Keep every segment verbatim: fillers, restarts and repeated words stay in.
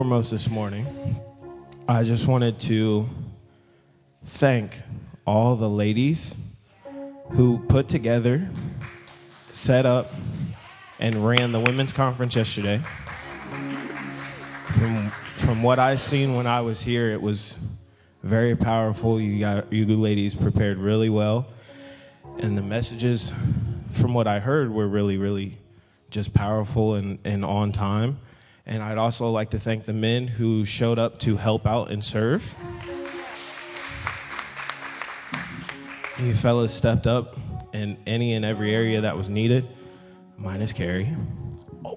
Foremost this morning, I just wanted to thank all the ladies who put together, set up, and ran the women's conference yesterday. From, from what I seen when I was here, it was very powerful. You got you ladies prepared really well, and the messages, from what I heard, were really, really just powerful and, and on time. And I'd also like to thank the men who showed up to help out and serve. You fellas stepped up in any and every area that was needed, minus Carrie. Oh.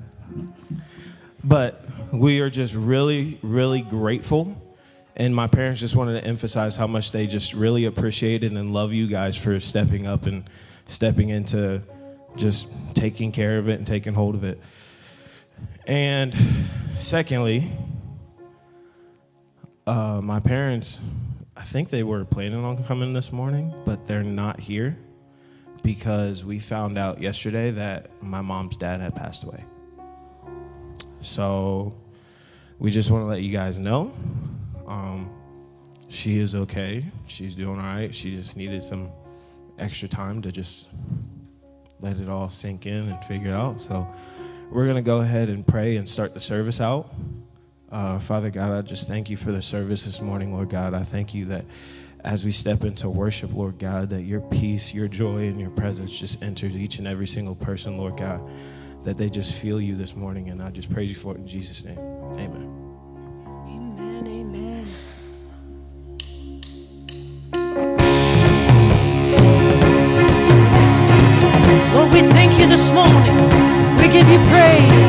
But we are just really, really grateful. And my parents just wanted to emphasize how much they just really appreciated and love you guys for stepping up and stepping into just taking care of it and taking hold of it. And secondly, uh, my parents, I think they were planning on coming this morning, but they're not here because we found out yesterday that my mom's dad had passed away. So we just want to let you guys know um, she is okay. She's doing all right. She just needed some extra time to just let it all sink in and figure it out. So we're going to go ahead and pray and start the service out. Uh, Father God, I just thank you for the service this morning, Lord God. I thank you that as we step into worship, Lord God, that your peace, your joy, and your presence just enters each and every single person, Lord God, that they just feel you this morning. And I just praise you for it in Jesus' name. Amen. Amen, amen. Lord, we thank you this morning. We give you praise.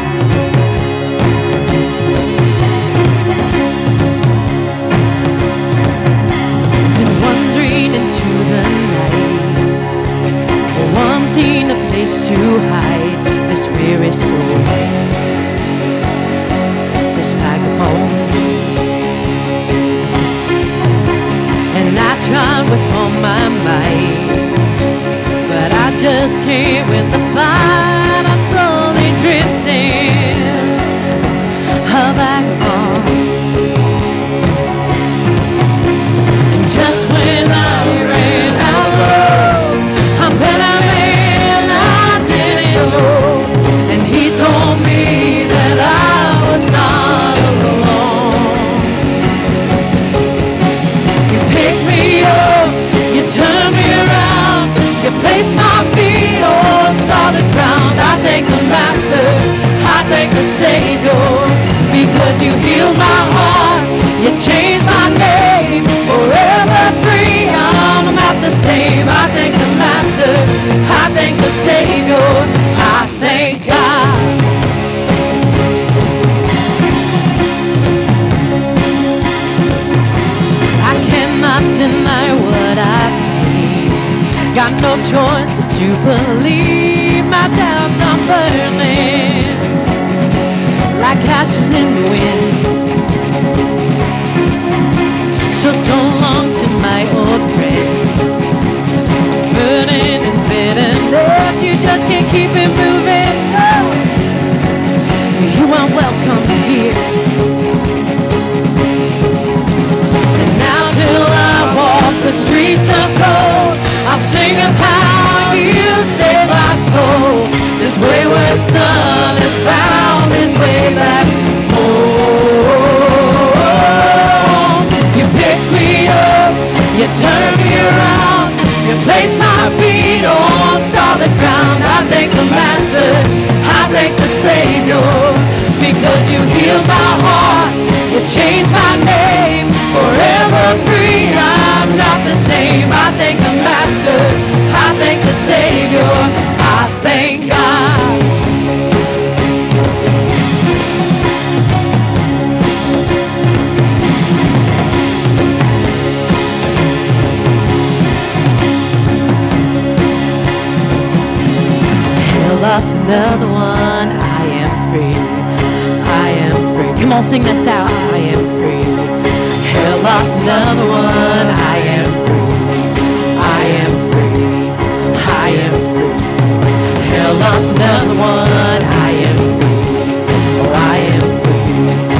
Been wandering into the night, wanting a place to hide this weary soul, this vagabond. And I tried with all my might, but I just can't win the fight. I'm slowly drifting back on. And just when I ran out of road, I bet I man I didn't know. And he told me that I was not alone. You picked me up, you turned me around, you placed my feet on solid ground. I thank the Master, I thank the Savior, because you healed my heart, you changed my name, forever free, I'm not the same. I thank the Master, I thank the Savior, I thank God. I cannot deny what I've seen, got no choice but to believe. My doubts are burning like ashes in the wind. So so long to my old friends, burning in bitterness. You just can't keep it moving. No, you are welcome here. And now till I walk the streets of gold, I'll sing of how you saved my soul. This wayward son has found his way back home. You picked me up, you turned me around, you placed my feet on solid ground. I thank the Master, I thank the Savior, because you healed my heart, you changed my name, forever free, I'm not the same. I thank the Master, I thank the Savior, I thank God. Hell lost another one, I am free, I am free. Come on, sing this out. I am free. Hell lost another one, I am free, I am free, I am free. Hell lost another one, I am free, oh I am free.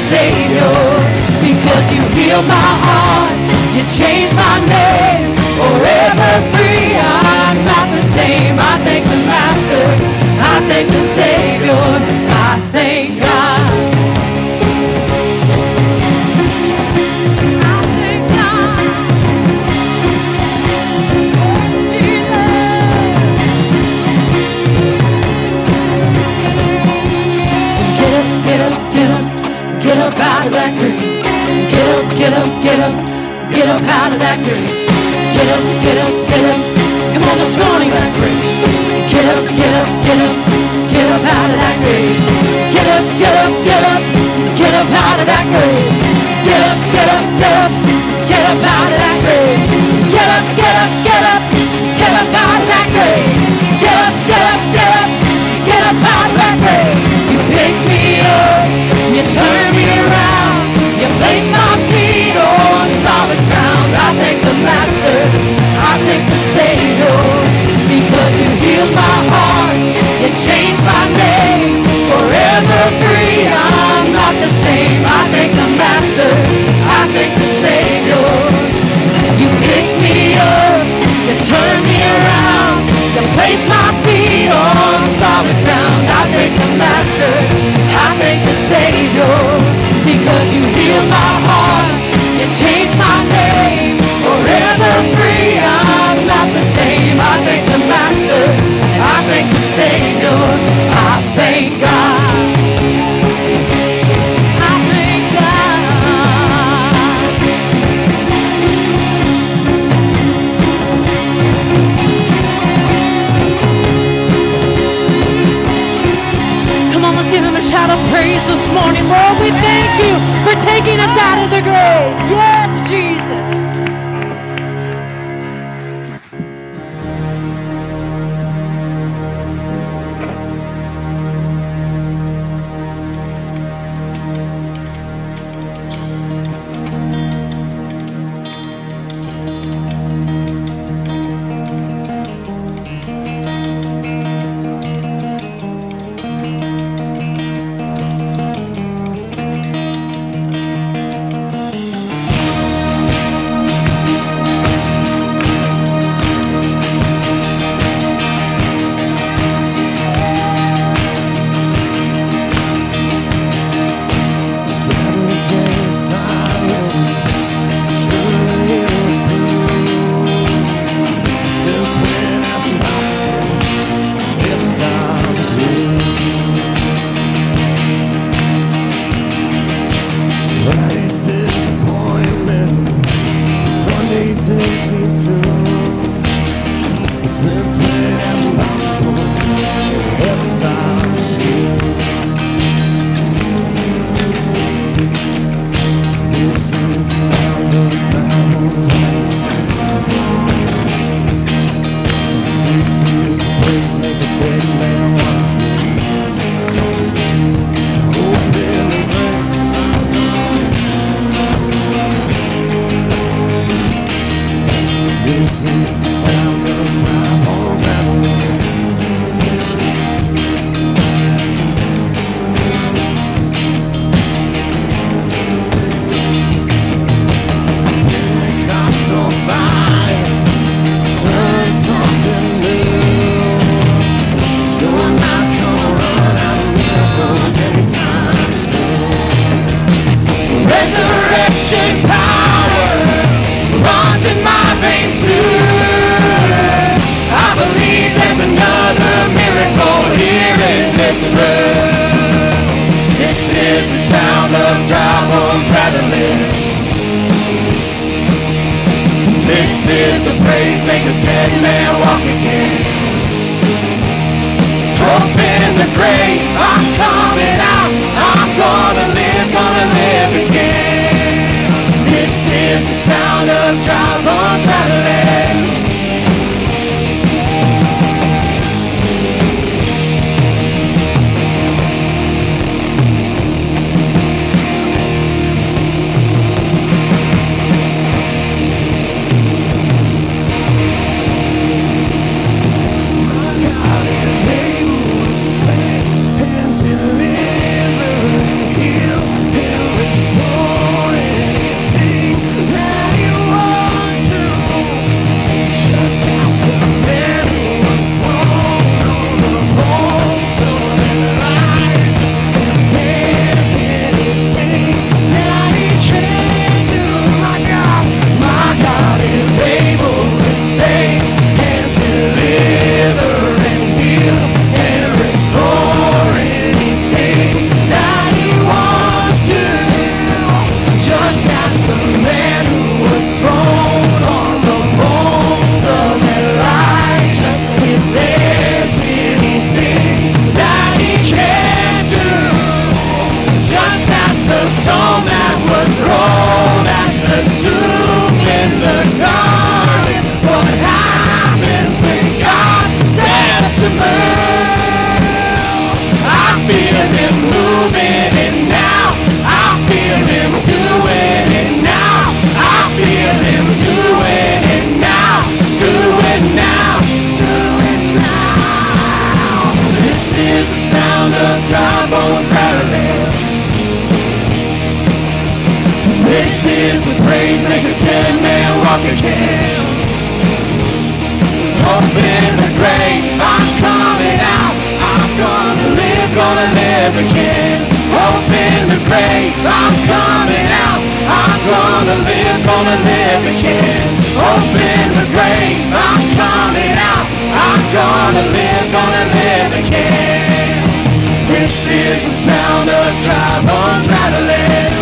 Savior, because you healed my heart, you changed my name, forever free. I'm not the same. I thank the Master, I thank the Savior, I thank God. I thank God. Get up, get up, get up out of that grave. Get up, get up, get up, get up out of that grave. Get up, get up, get up. Come on this morning, that grave. Get up, get up, get up, get up out of that grave. Get up, get up, get up, get up out of that grave. Get up, get up, get up, get up out of that grave. Get up, get up, get up, get up out of that grave. Get up, get up, get up, get up out of that grave. You picked me up, you turned me around, you placed my feet on solid ground. I thank the Master, I thank the Savior, because you healed my heart, you changed my name, forever free. I'm not the same. I thank the Master, I thank the Savior. You picked me up, you turned me around, you placed my feet on solid ground. I thank the Master, I thank the Savior, because you healed my heart, you changed my name, forever free. I'm not the same. I thank the Master, I thank the Savior, I thank God. I thank God. Come on, let's give him a shout of praise this morning. Lord, we thank you for taking us out of the grave. Yes, Jesus. My God is able to save. This is the praise maker, ten man walk again. Open the grave, I'm coming out. I'm gonna live, gonna live again. Open the grave, I'm coming out. I'm gonna live, gonna live again. Open the grave, I'm coming out. I'm gonna live, gonna live again. This is the sound of dry bones rattling.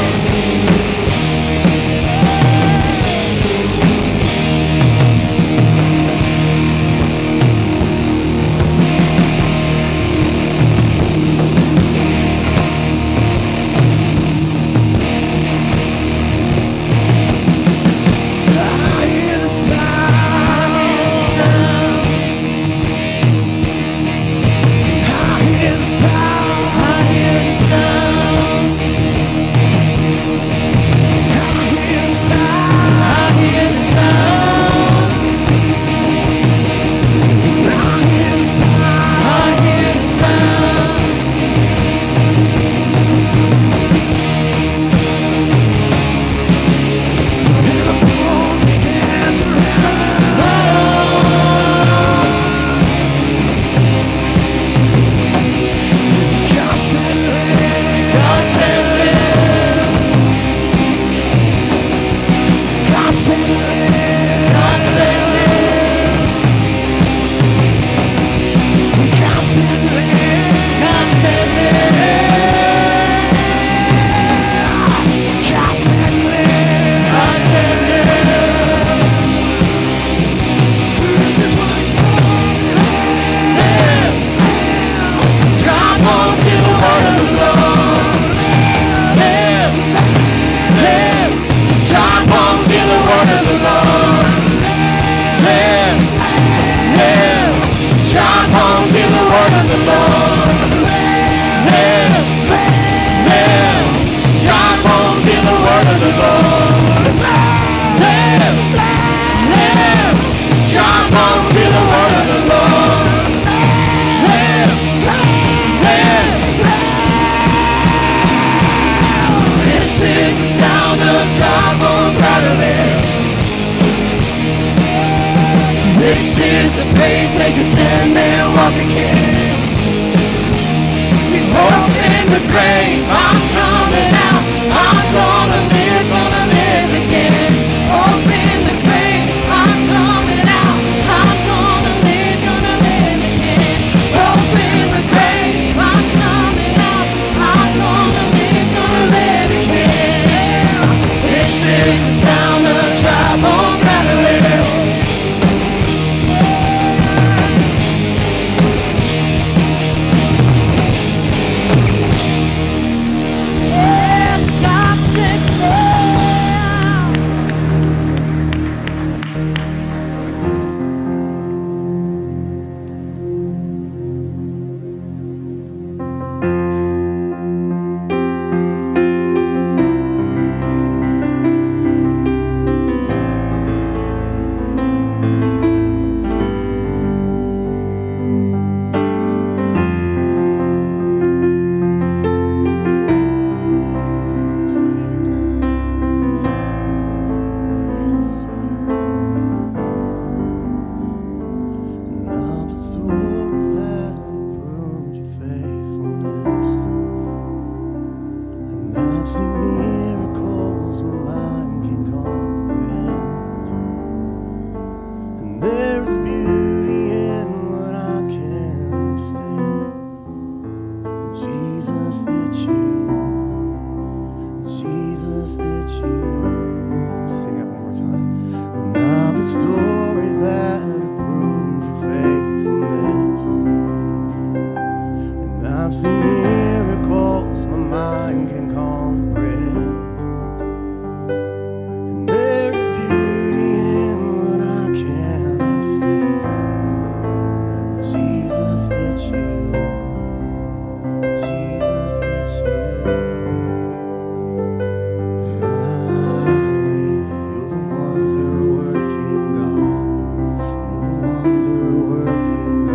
This is the praise maker, ten man walk again. He's open the grave, I'm coming out. I'm gonna live, gonna live again. Open the grave, I'm coming out. I'm gonna live, gonna live again. Open the grave, I'm coming out. I'm gonna live, gonna live again. This is the sound of dry bones rattling.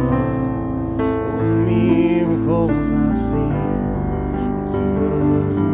I've seen, it's so good.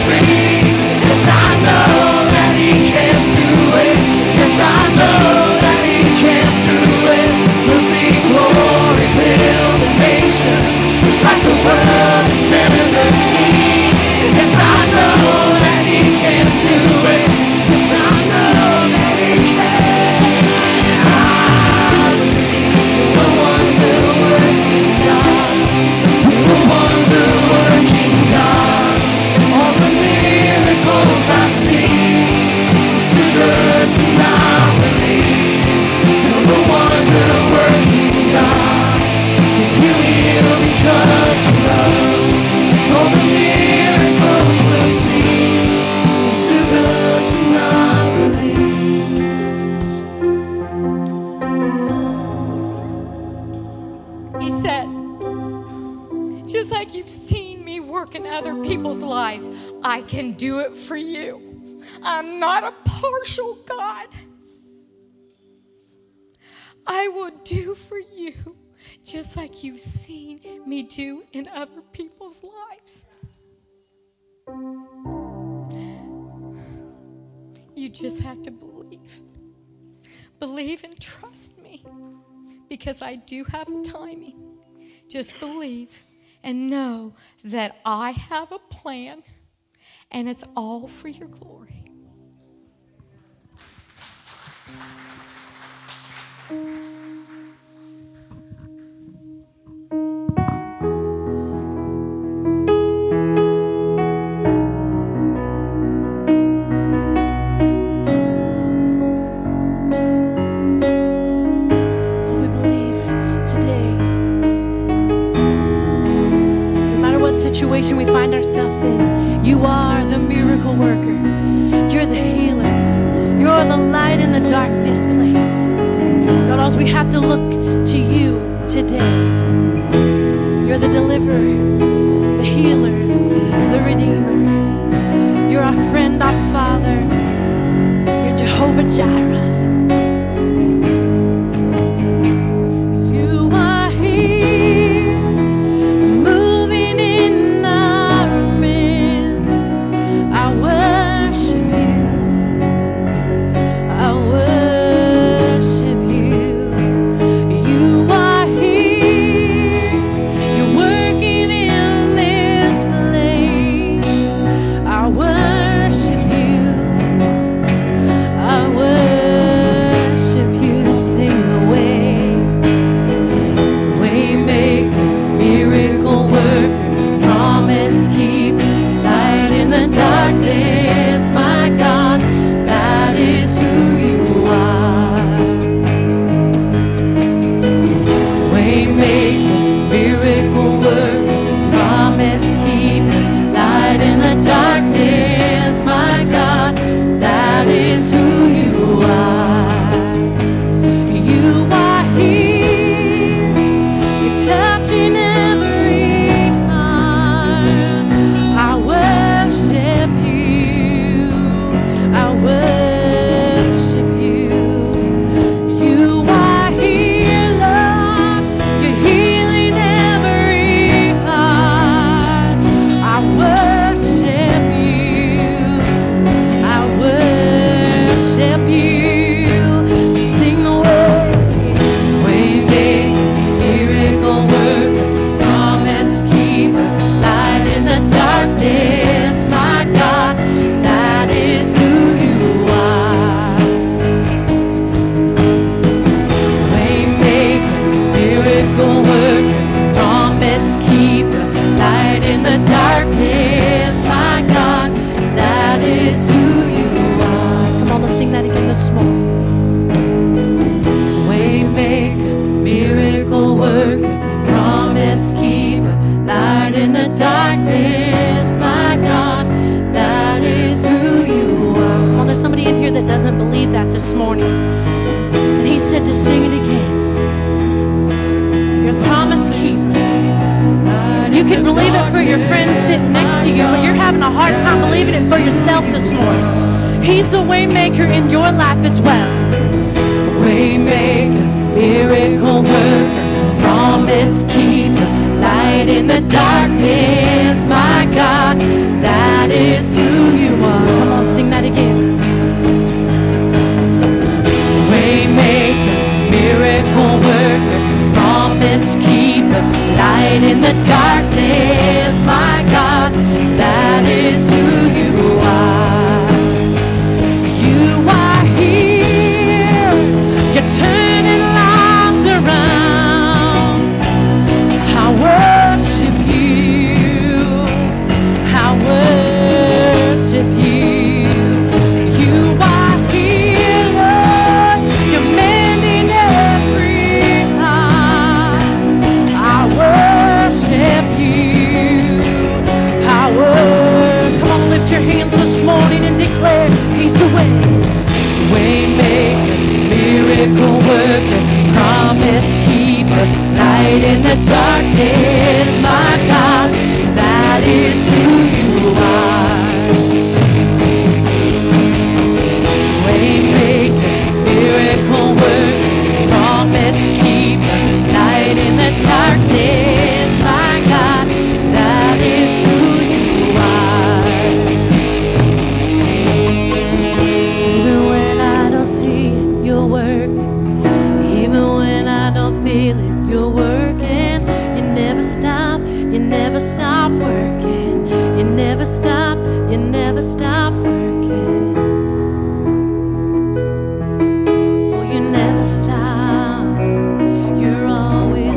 streets. Yes, I know that He can do it. Yes, I know that He can do it. We'll see glory fill the nation like the world has never seen. Yes, I know that He can do it. Yes, I know that He can. I believe you're a wonder-working God. You're a wonder-working God. All the miracles I see, too good to not believe. You're a wonder-working God. You heal because you love. All the miracles we'll see, too good to not believe. He said, just like you've seen me work in other people's lives, I can do it for you. I'm not a partial God. I will do for you just like you've seen me do in other people's lives. You just have to believe. Believe and trust me, because I do have a timing. Just believe and know that I have a plan, and it's all for your glory. Situation we find ourselves in, you are the miracle worker. You're the healer. You're the light in the darkness place. God, all we have to look to you today. You're the deliverer, the healer, the redeemer. You're our friend, our Father. You're Jehovah Jireh. Light in the darkness, my God, that is this morning and declare He's the way. Waymaker, miracle worker, promise keeper, light in the darkness, my God, that is who you are. Waymaker, miracle worker, promise keeper, light in the darkness, my God, that is who you are. Even when I don't see it, you're working. Even when I don't feel it, you're working. You never stop, you never stop working. You never stop, you never stop working. Oh, you never stop, you're always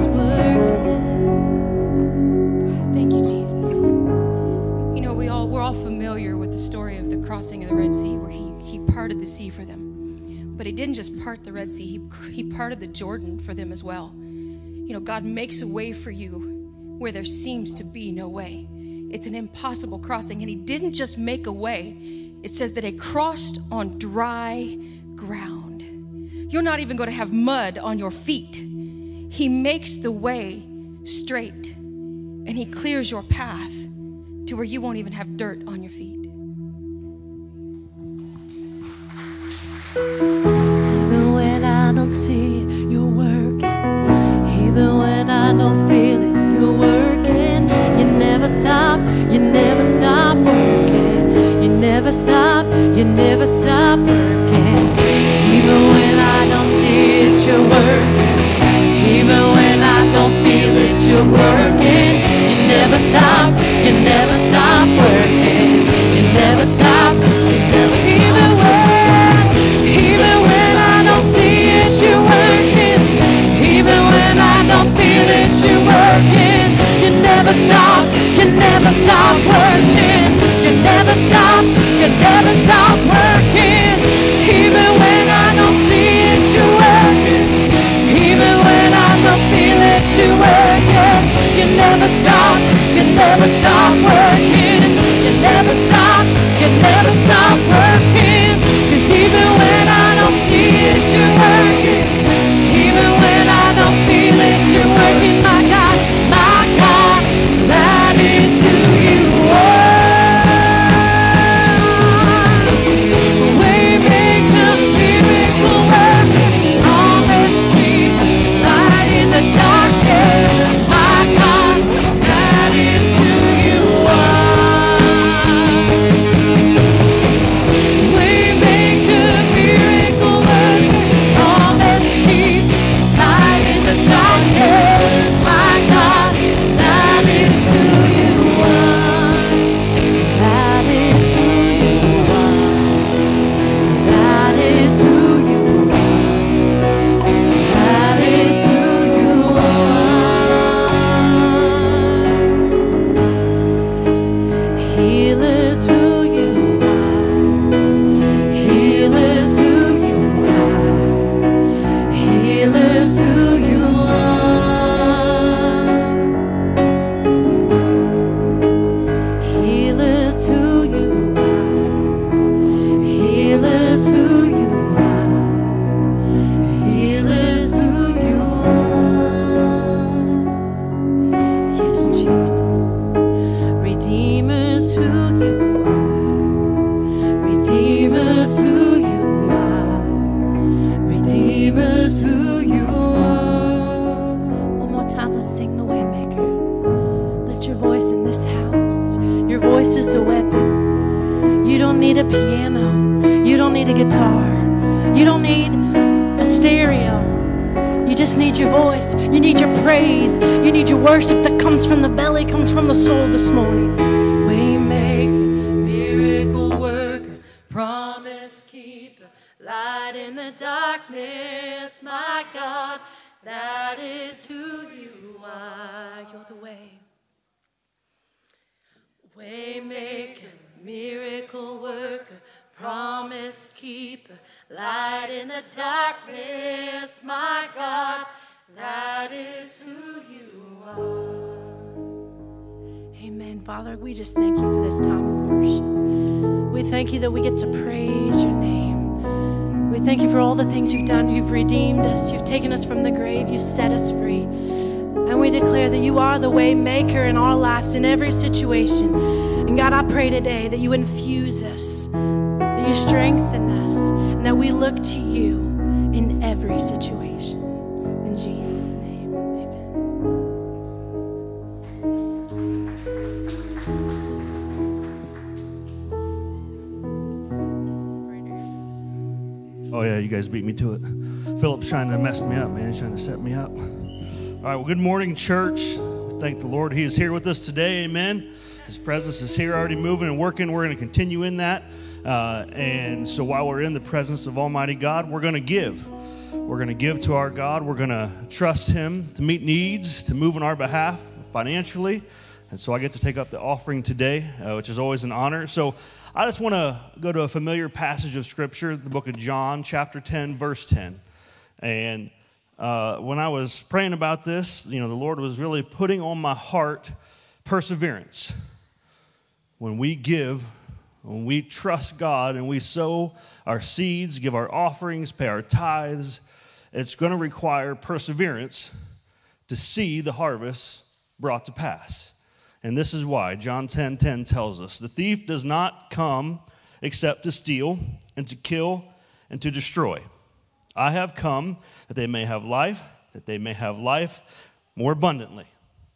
working. Thank you, Jesus. You know, we all we're all familiar with the story of the crossing of the Red Sea, where he he parted the sea for them. But he didn't just part the Red Sea, he he parted the Jordan for them as well. You know, God makes a way for you where there seems to be no way. It's an impossible crossing, and he didn't just make a way. It says that they crossed on dry ground. You're not even going to have mud on your feet. He makes the way straight, and he clears your path to where you won't even have dirt on your feet. Even when I don't see it, you're working. Even when I don't feel it, you're working. You never stop, you never stop working. You never stop, you never stop working. Even when I don't see it, you're working. Even when I don't feel it, you're working. You never stop, you never stop working. You never stop, you never stop. Even when, even when I don't see it, you're working. Even when I don't feel it, you're working. You never stop, you never stop working. You never stop, you never stop working. Even when I don't see it, you're working. Even when I don't feel it, you're working. You never stop, you never stop working. You never stop, you never stop working. 'Cause even when I don't see it, you're working. Even when I don't feel it, you're working. My God, my God, that is who you are. Waymaker, miracle worker, promise keeper, light in the darkness. My God, that is who you are. Waymaker, miracle worker, promise keeper, light in the darkness. My God, that is who you are. That is who you are. That is who you are. That is who you are. Healer's who you are. Healer's who you are. Healer's who you are. Healer's who you are. Healer's who you are. Healer's who you are. Yes, Jesus. Redeemer's who you are. Redeemer's who you are. Redeemer's who you are. One more time, let's sing the Waymaker. Lift your voice in this house. Your voice is a weapon. You don't need a piano. You don't need a guitar. You don't need a stereo. You just need your voice. You need your praise. You need your worship that comes from the belly, comes from the soul this morning. Waymaker, miracle worker, promise keeper, light in the darkness. My God, that is who you are. You're the way. Waymaker, miracle worker, promise keeper, light in the darkness. My God, that is who you are. Amen. Father, we just thank you for this time of worship. We thank you that we get to praise your name. We thank you for all the things you've done. You've redeemed us. You've taken us from the grave. You've set us free. And we declare that you are the way maker in our lives in every situation. And God, I pray today that you infuse us, that you strengthen us, and that we look to you in every situation. In Jesus' name, amen. Oh, yeah, you guys beat me to it. Philip's trying to mess me up, man. He's trying to set me up. All right, well, good morning, church. We thank the Lord. He is here with us today, amen. His presence is here already moving and working. We're going to continue in that. Uh, and so while we're in the presence of Almighty God, we're going to give. We're going to give to our God. We're going to trust him to meet needs, to move on our behalf financially. And so I get to take up the offering today, uh, which is always an honor. So I just want to go to a familiar passage of Scripture, the book of John, chapter ten, verse ten. And uh, when I was praying about this, you know, the Lord was really putting on my heart perseverance. When we give, when we trust God and we sow our seeds, give our offerings, pay our tithes, it's going to require perseverance to see the harvest brought to pass. And this is why John ten ten tells us, the thief does not come except to steal and to kill and to destroy. I have come that they may have life, that they may have life more abundantly.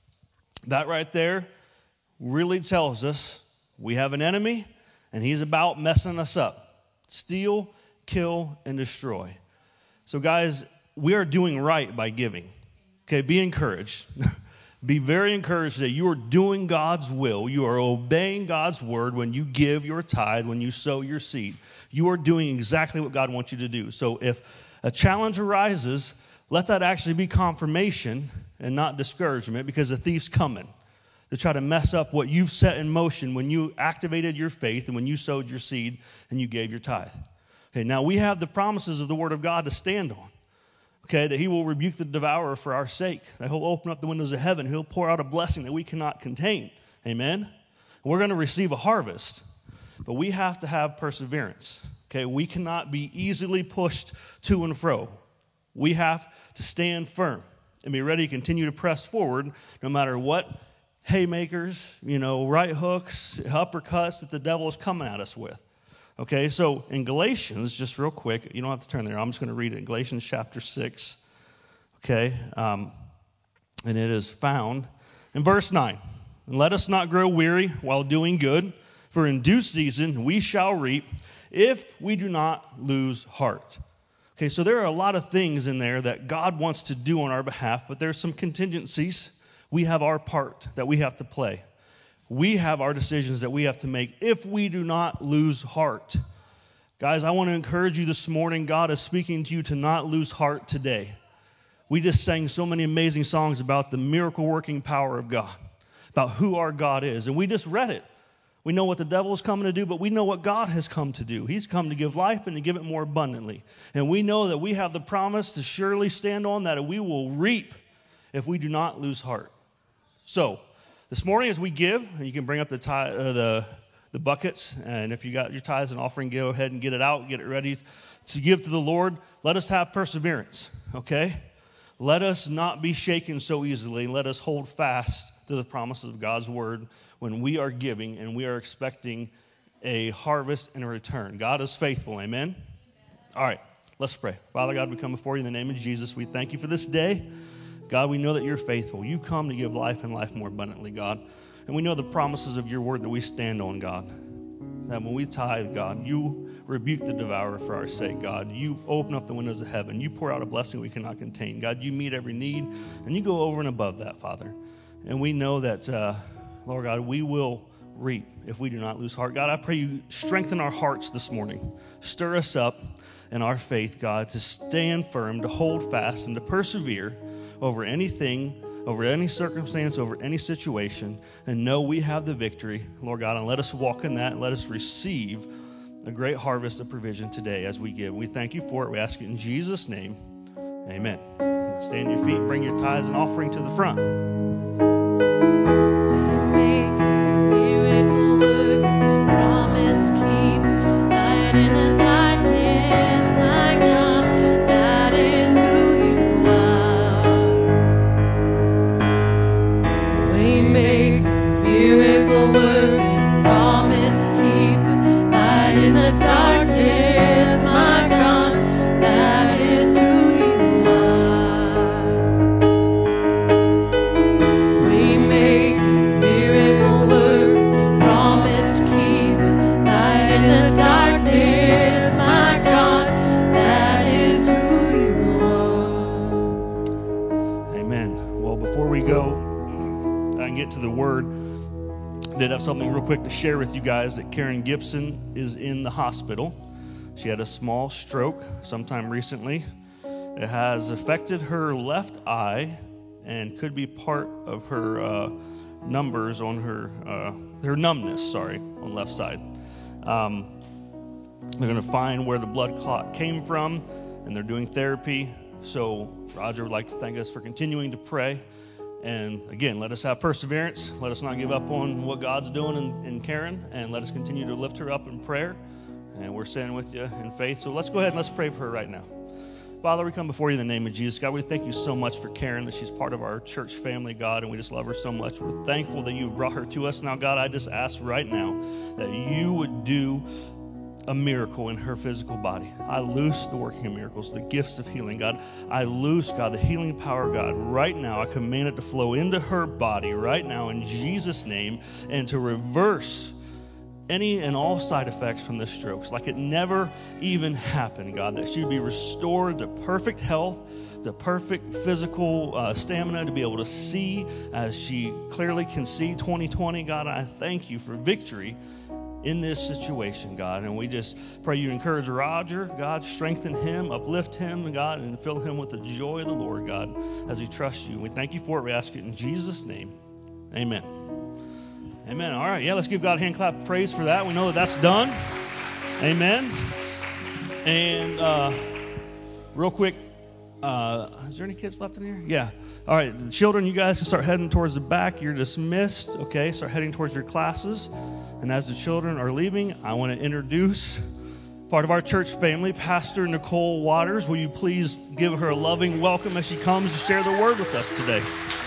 That right there really tells us we have an enemy and he's about messing us up. Steal, kill, and destroy. So guys, we are doing right by giving. Okay, be encouraged. Be very encouraged that you are doing God's will. You are obeying God's word when you give your tithe, when you sow your seed. You are doing exactly what God wants you to do. So if a challenge arises, let that actually be confirmation and not discouragement, because the thief's coming to try to mess up what you've set in motion when you activated your faith and when you sowed your seed and you gave your tithe. Okay, now we have the promises of the word of God to stand on. Okay, that he will rebuke the devourer for our sake, that he'll open up the windows of heaven, he'll pour out a blessing that we cannot contain. Amen? We're going to receive a harvest, but we have to have perseverance. Okay, we cannot be easily pushed to and fro. We have to stand firm and be ready to continue to press forward no matter what haymakers, you know, right hooks, uppercuts that the devil is coming at us with. Okay, so in Galatians, just real quick, you don't have to turn there. I'm just going to read it. In Galatians chapter six, okay, um, and it is found in verse nine. And let us not grow weary while doing good, for in due season we shall reap if we do not lose heart. Okay, so there are a lot of things in there that God wants to do on our behalf, but there's some contingencies. We have our part that we have to play. We have our decisions that we have to make if we do not lose heart. Guys, I want to encourage you this morning. God is speaking to you to not lose heart today. We just sang so many amazing songs about the miracle-working power of God, about who our God is, and we just read it. We know what the devil is coming to do, but we know what God has come to do. He's come to give life and to give it more abundantly. And we know that we have the promise to surely stand on that, and we will reap if we do not lose heart. So, this morning as we give, you can bring up the, tithe, uh, the the buckets, and if you got your tithes and offering, go ahead and get it out, get it ready to give to the Lord. Let us have perseverance, okay? Let us not be shaken so easily. Let us hold fast to the promises of God's word when we are giving and we are expecting a harvest and a return. God is faithful, amen? All right, let's pray. Father God, we come before you in the name of Jesus. We thank you for this day. God, we know that you're faithful. You've come to give life and life more abundantly, God. And we know the promises of your word that we stand on, God. That when we tithe, God, you rebuke the devourer for our sake, God. You open up the windows of heaven. You pour out a blessing we cannot contain. God, you meet every need, and you go over and above that, Father. And we know that, uh, Lord God, we will reap if we do not lose heart. God, I pray you strengthen our hearts this morning. Stir us up in our faith, God, to stand firm, to hold fast, and to persevere over anything, over any circumstance, over any situation, and know we have the victory, Lord God, and let us walk in that, and let us receive a great harvest of provision today as we give. We thank you for it. We ask it in Jesus' name. Amen. Stand on your feet, bring your tithes and offering to the front. Waymaker, the darkness, my God, that is who you are. Waymaker, miracle work, promise keep, light in the darkness, my God, that is who you are. Amen. Well, before we go and get to the word, I did have something real quick to share with you guys that Karen Gibson is in the hospital. She had a small stroke sometime recently. It has affected her left eye and could be part of her uh, numbers on her, uh, her numbness, sorry, on the left side. Um, they're going to find where the blood clot came from, and they're doing therapy. So Roger would like to thank us for continuing to pray. And again, let us have perseverance. Let us not give up on what God's doing in, in Karen, and let us continue to lift her up in prayer. And we're standing with you in faith. So let's go ahead and let's pray for her right now. Father, we come before you in the name of Jesus. God, we thank you so much for Karen, that she's part of our church family, God, and we just love her so much. We're thankful that you've brought her to us. Now, God, I just ask right now that you would do a miracle in her physical body. I loose the working of miracles, the gifts of healing, God. I loose, God, the healing power, God. Right now, I command it to flow into her body right now in Jesus' name, and to reverse any and all side effects from this stroke, like it never even happened, God, that she would be restored to perfect health, to perfect physical uh, stamina, to be able to see as she clearly can see twenty twenty. God, I thank you for victory in this situation, God, and we just pray you encourage Roger, God, strengthen him, uplift him, God, and fill him with the joy of the Lord, God, as he trusts you. We thank you for it. We ask it in Jesus' name. Amen. Amen. All right, yeah, let's give God a hand clap of praise for that. We know that that's done. Amen. And uh, real quick, uh, is there any kids left in here? Yeah. All right, the children, you guys can start heading towards the back. You're dismissed. Okay, start heading towards your classes. And as the children are leaving, I want to introduce part of our church family, Pastor Nicole Waters. Will you please give her a loving welcome as she comes to share the word with us today?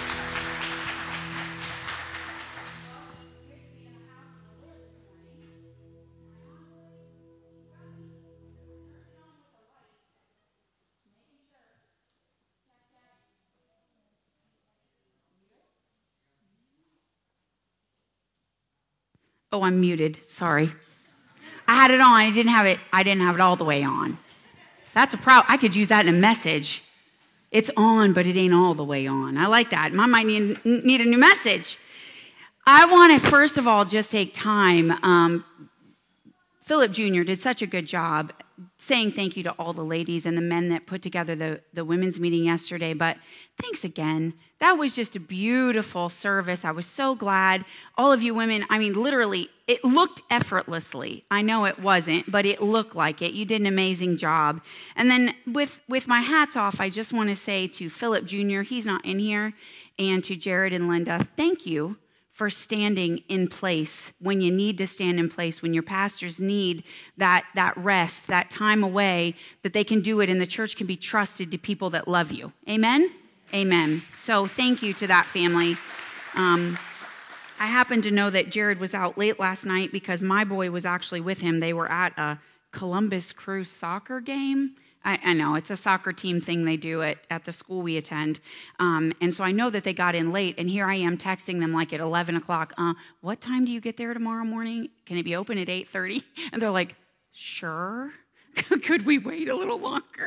Oh, I'm muted. Sorry. I had it on. I didn't have it. I didn't have it all the way on. That's a proud. I could use that in a message. It's on, but it ain't all the way on. I like that. Mom might need, need a new message. I want to first of all just take time. Um, Philip Junior did such a good job saying thank you to all the ladies and the men that put together the, the women's meeting yesterday. But thanks again. That was just a beautiful service. I was so glad. All of you women, I mean, literally, it looked effortlessly. I know it wasn't, but it looked like it. You did an amazing job. And then with, with my hats off, I just want to say to Philip Junior, he's not in here, and to Jared and Linda, thank you for standing in place when you need to stand in place, when your pastors need that, that rest, that time away, that they can do it and the church can be trusted to people that love you. Amen? Amen. So thank you to that family. Um, I happen to know that Jared was out late last night because my boy was actually with him. They were at a Columbus Crew soccer game. I, I know, it's a soccer team thing they do at, at the school we attend. Um, and so I know that they got in late, and here I am texting them like at eleven o'clock, uh, what time do you get there tomorrow morning? Can it be open at eight thirty? And they're like, sure. Could we wait a little longer?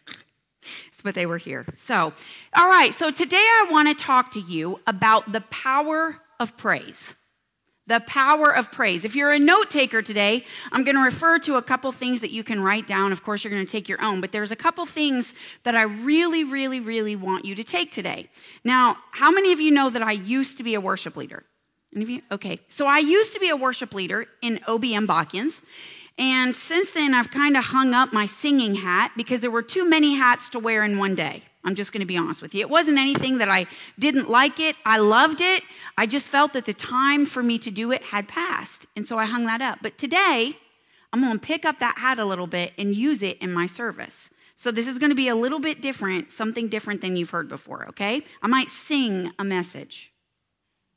But they were here. So, all right, so today I want to talk to you about the power of praise. The power of praise. If you're a note taker today, I'm going to refer to a couple things that you can write down. Of course, you're going to take your own, but there's a couple things that I really, really, really want you to take today. Now, how many of you know that I used to be a worship leader? Any of you? Okay. So I used to be a worship leader in O B M Botkians. And since then, I've kind of hung up my singing hat because there were too many hats to wear in one day. I'm just going to be honest with you. It wasn't anything that I didn't like it. I loved it. I just felt that the time for me to do it had passed. And so I hung that up. But today, I'm going to pick up that hat a little bit and use it in my service. So this is going to be a little bit different, something different than you've heard before, okay? I might sing a message.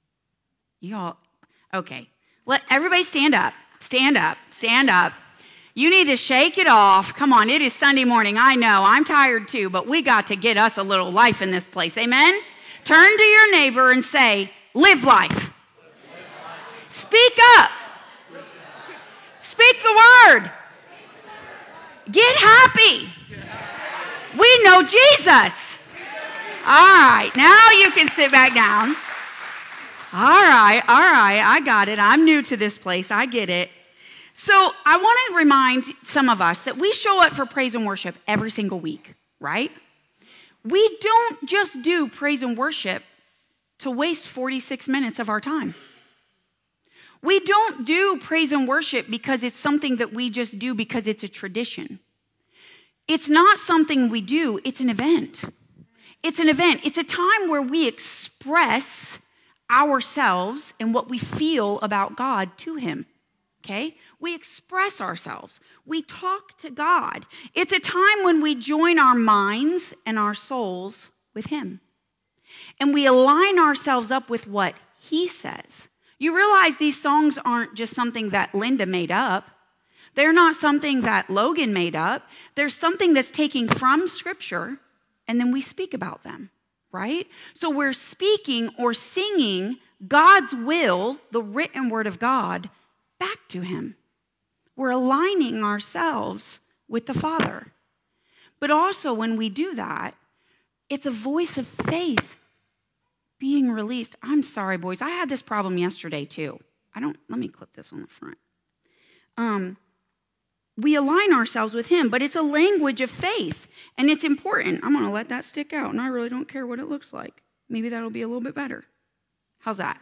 You all, okay. Let everybody stand up. Stand up. Stand up. You need to shake it off. Come on, it is Sunday morning. I know, I'm tired too, but we got to get us a little life in this place. Amen? Turn to your neighbor and say, live life. Speak up. Speak the word. Get happy. We know Jesus. All right, now you can sit back down. All right, all right, I got it. I'm new to this place. I get it. So I want to remind some of us that we show up for praise and worship every single week, right? We don't just do praise and worship to waste forty-six minutes of our time. We don't do praise and worship because it's something that we just do because it's a tradition. It's not something we do, it's an event. It's an event. It's a time where we express ourselves and what we feel about God to him. Okay? We express ourselves. We talk to God. It's a time when we join our minds and our souls with him. And we align ourselves up with what he says. You realize these songs aren't just something that Linda made up. They're not something that Logan made up. There's something that's taken from Scripture, and then we speak about them, right? So we're speaking or singing God's will, the written word of God, back to him. We're aligning ourselves with the Father. But also when we do that, it's a voice of faith being released. I'm sorry, boys. I had this problem yesterday too. I don't, let me clip this on the front. Um, we align ourselves with him, but it's a language of faith, and it's important. I'm going to let that stick out, and I really don't care what it looks like. Maybe that'll be a little bit better. How's that?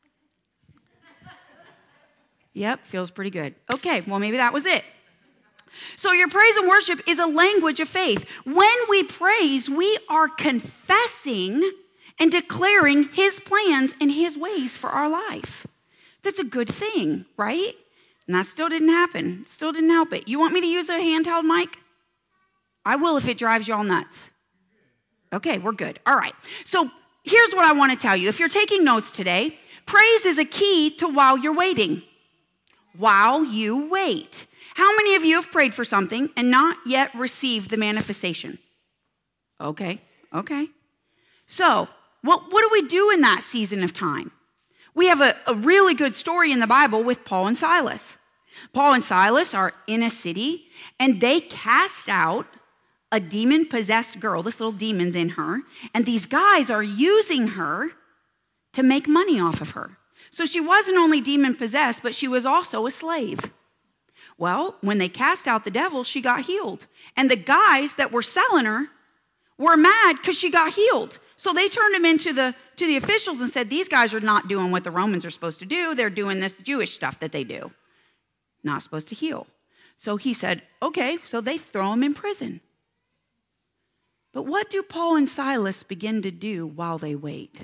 Yep, feels pretty good. Okay, well, maybe that was it. So your praise and worship is a language of faith. When we praise, we are confessing and declaring his plans and his ways for our life. That's a good thing, right? And that still didn't happen. Still didn't help it. You want me to use a handheld mic? I will if it drives you all nuts. Okay, we're good. All right. So here's what I want to tell you. If you're taking notes today, praise is a key to while you're waiting. While you wait. How many of you have prayed for something and not yet received the manifestation? Okay, okay. So, what, what do we do in that season of time? We have a, a really good story in the Bible with Paul and Silas. Paul and Silas are in a city, and they cast out a demon-possessed girl. This little demon's in her, and these guys are using her to make money off of her. So she wasn't only demon-possessed, but she was also a slave. Well, when they cast out the devil, she got healed. And the guys that were selling her were mad because she got healed. So they turned him into the to the officials and said, these guys are not doing what the Romans are supposed to do. They're doing this Jewish stuff that they do. Not supposed to heal. So he said, okay, so they throw him in prison. But what do Paul and Silas begin to do while they wait?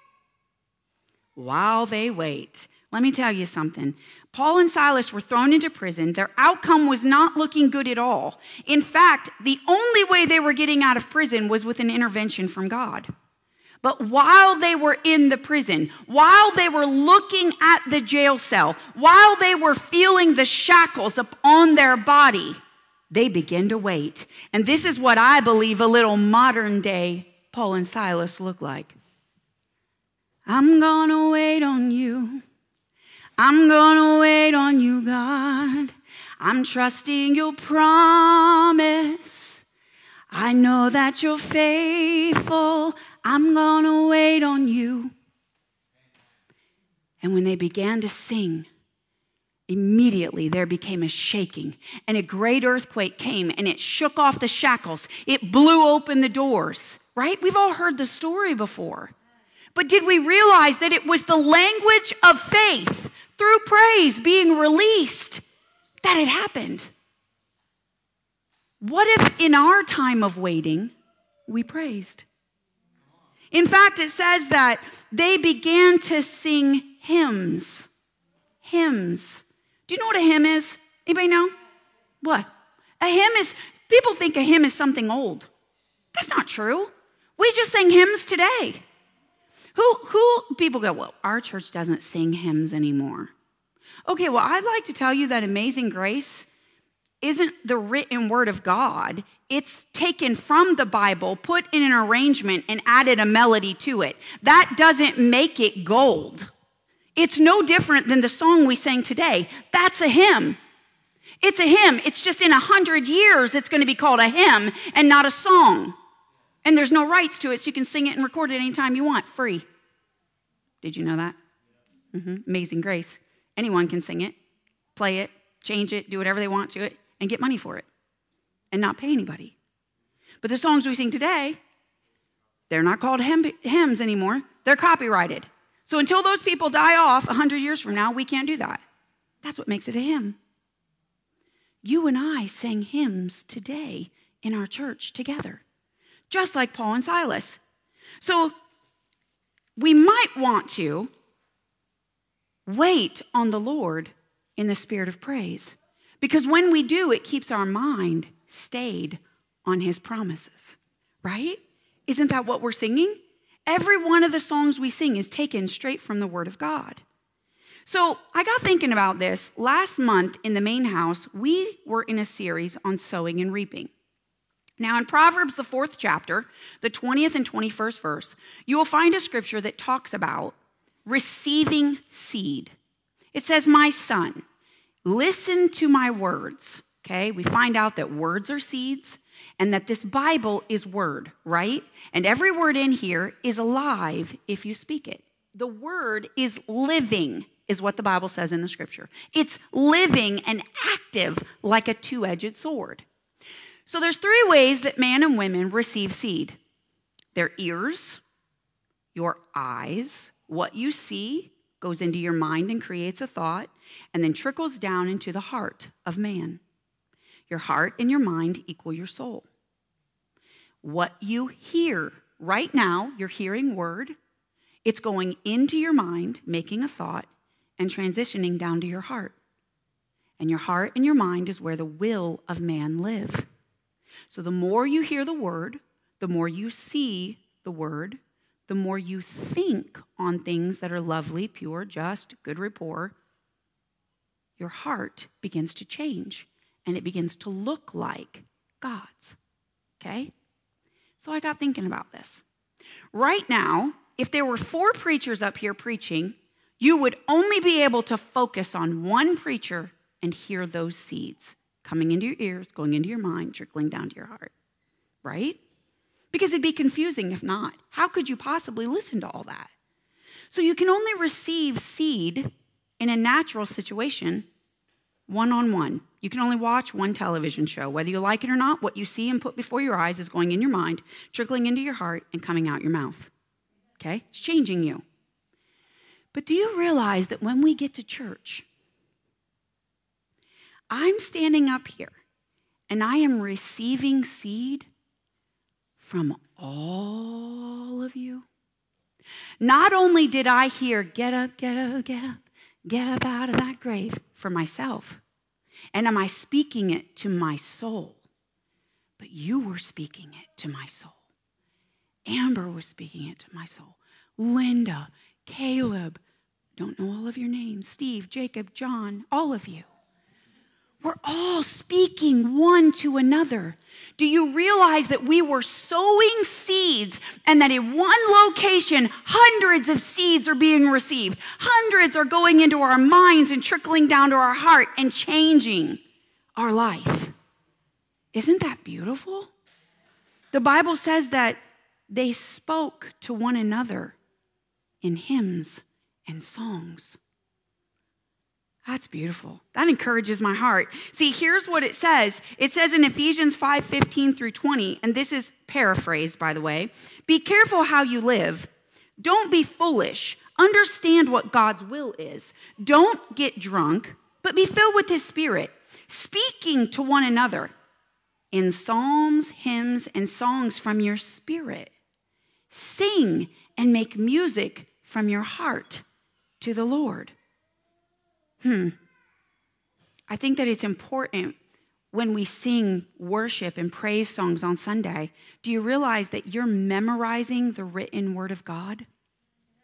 While they wait. Let me tell you something. Paul and Silas were thrown into prison. Their outcome was not looking good at all. In fact, the only way they were getting out of prison was with an intervention from God. But while they were in the prison, while they were looking at the jail cell, while they were feeling the shackles upon their body, they began to wait. And this is what I believe a little modern day Paul and Silas look like. I'm gonna wait on you. I'm gonna wait on you, God. I'm trusting your promise. I know that you're faithful. I'm gonna wait on you. And when they began to sing, immediately there became a shaking, and a great earthquake came, and it shook off the shackles. It blew open the doors, right? We've all heard the story before. But did we realize that it was the language of faith through praise being released that it happened? What if in our time of waiting, we praised? In fact, it says that they began to sing hymns. Hymns. Do you know what a hymn is? Anybody know? What? A hymn is, people think a hymn is something old. That's not true. We just sing hymns today. Who, who, people go, well, our church doesn't sing hymns anymore. Okay, well, I'd like to tell you that Amazing Grace isn't the written word of God. It's taken from the Bible, put in an arrangement, and added a melody to it. That doesn't make it gold. It's no different than the song we sang today. That's a hymn. It's a hymn. It's just in a hundred years it's going to be called a hymn and not a song. And there's no rights to it, so you can sing it and record it anytime you want, free. Did you know that? Mm-hmm. Amazing Grace. Anyone can sing it, play it, change it, do whatever they want to it, and get money for it and not pay anybody. But the songs we sing today, they're not called hymn, hymns anymore. They're copyrighted. So until those people die off a hundred years from now, we can't do that. That's what makes it a hymn. You and I sang hymns today in our church together, just like Paul and Silas. So we might want to wait on the Lord in the spirit of praise, because when we do, it keeps our mind stayed on his promises, right? Isn't that what we're singing? Every one of the songs we sing is taken straight from the Word of God. So I got thinking about this. Last month in the main house, we were in a series on sowing and reaping. Now in Proverbs, the fourth chapter, the twentieth and twenty-first verse, you will find a scripture that talks about receiving seed. It says, my son, listen to my words. Okay, we find out that words are seeds and that this Bible is word, right? And every word in here is alive if you speak it. The word is living, is what the Bible says in the scripture. It's living and active like a two-edged sword. So there's three ways that man and women receive seed. Their ears, your eyes, what you see goes into your mind and creates a thought, and then trickles down into the heart of man. Your heart and your mind equal your soul. What you hear right now, you're hearing word, it's going into your mind, making a thought, and transitioning down to your heart. And your heart and your mind is where the will of man live. So the more you hear the word, the more you see the word, the more you think on things that are lovely, pure, just, good rapport, your heart begins to change and it begins to look like God's. Okay? So I got thinking about this. Right now, if there were four preachers up here preaching, you would only be able to focus on one preacher and hear those seeds coming into your ears, going into your mind, trickling down to your heart. Right? Because it'd be confusing if not. How could you possibly listen to all that? So you can only receive seed in a natural situation one-on-one. You can only watch one television show. Whether you like it or not, what you see and put before your eyes is going in your mind, trickling into your heart, and coming out your mouth. Okay? It's changing you. But do you realize that when we get to church, I'm standing up here and I am receiving seed from all of you? Not only did I hear, get up, get up, get up, get up out of that grave for myself, and am I speaking it to my soul, but you were speaking it to my soul. Amber was speaking it to my soul. Linda, Caleb, don't know all of your names, Steve, Jacob, John, all of you. We're all speaking one to another. Do you realize that we were sowing seeds and that in one location, hundreds of seeds are being received? Hundreds are going into our minds and trickling down to our heart and changing our life. Isn't that beautiful? The Bible says that they spoke to one another in hymns and songs. That's beautiful. That encourages my heart. See, here's what it says. It says in Ephesians five fifteen through twenty, and this is paraphrased, by the way, be careful how you live. Don't be foolish. Understand what God's will is. Don't get drunk, but be filled with his Spirit, speaking to one another in psalms, hymns, and songs from your spirit. Sing and make music from your heart to the Lord. Hmm. I think that it's important when we sing worship and praise songs on Sunday. Do you realize that you're memorizing the written word of God?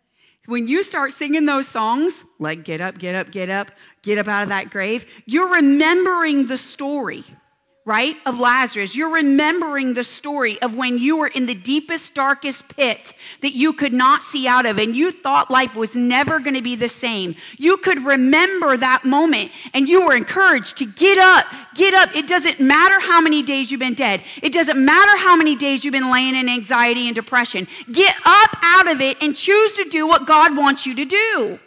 When you start singing those songs, like get up, get up, get up, get up out of that grave, you're remembering the story, right, of Lazarus. You're remembering the story of when you were in the deepest, darkest pit that you could not see out of, and you thought life was never going to be the same. You could remember that moment, and you were encouraged to get up, get up. It doesn't matter how many days you've been dead. It doesn't matter how many days you've been laying in anxiety and depression. Get up out of it and choose to do what God wants you to do.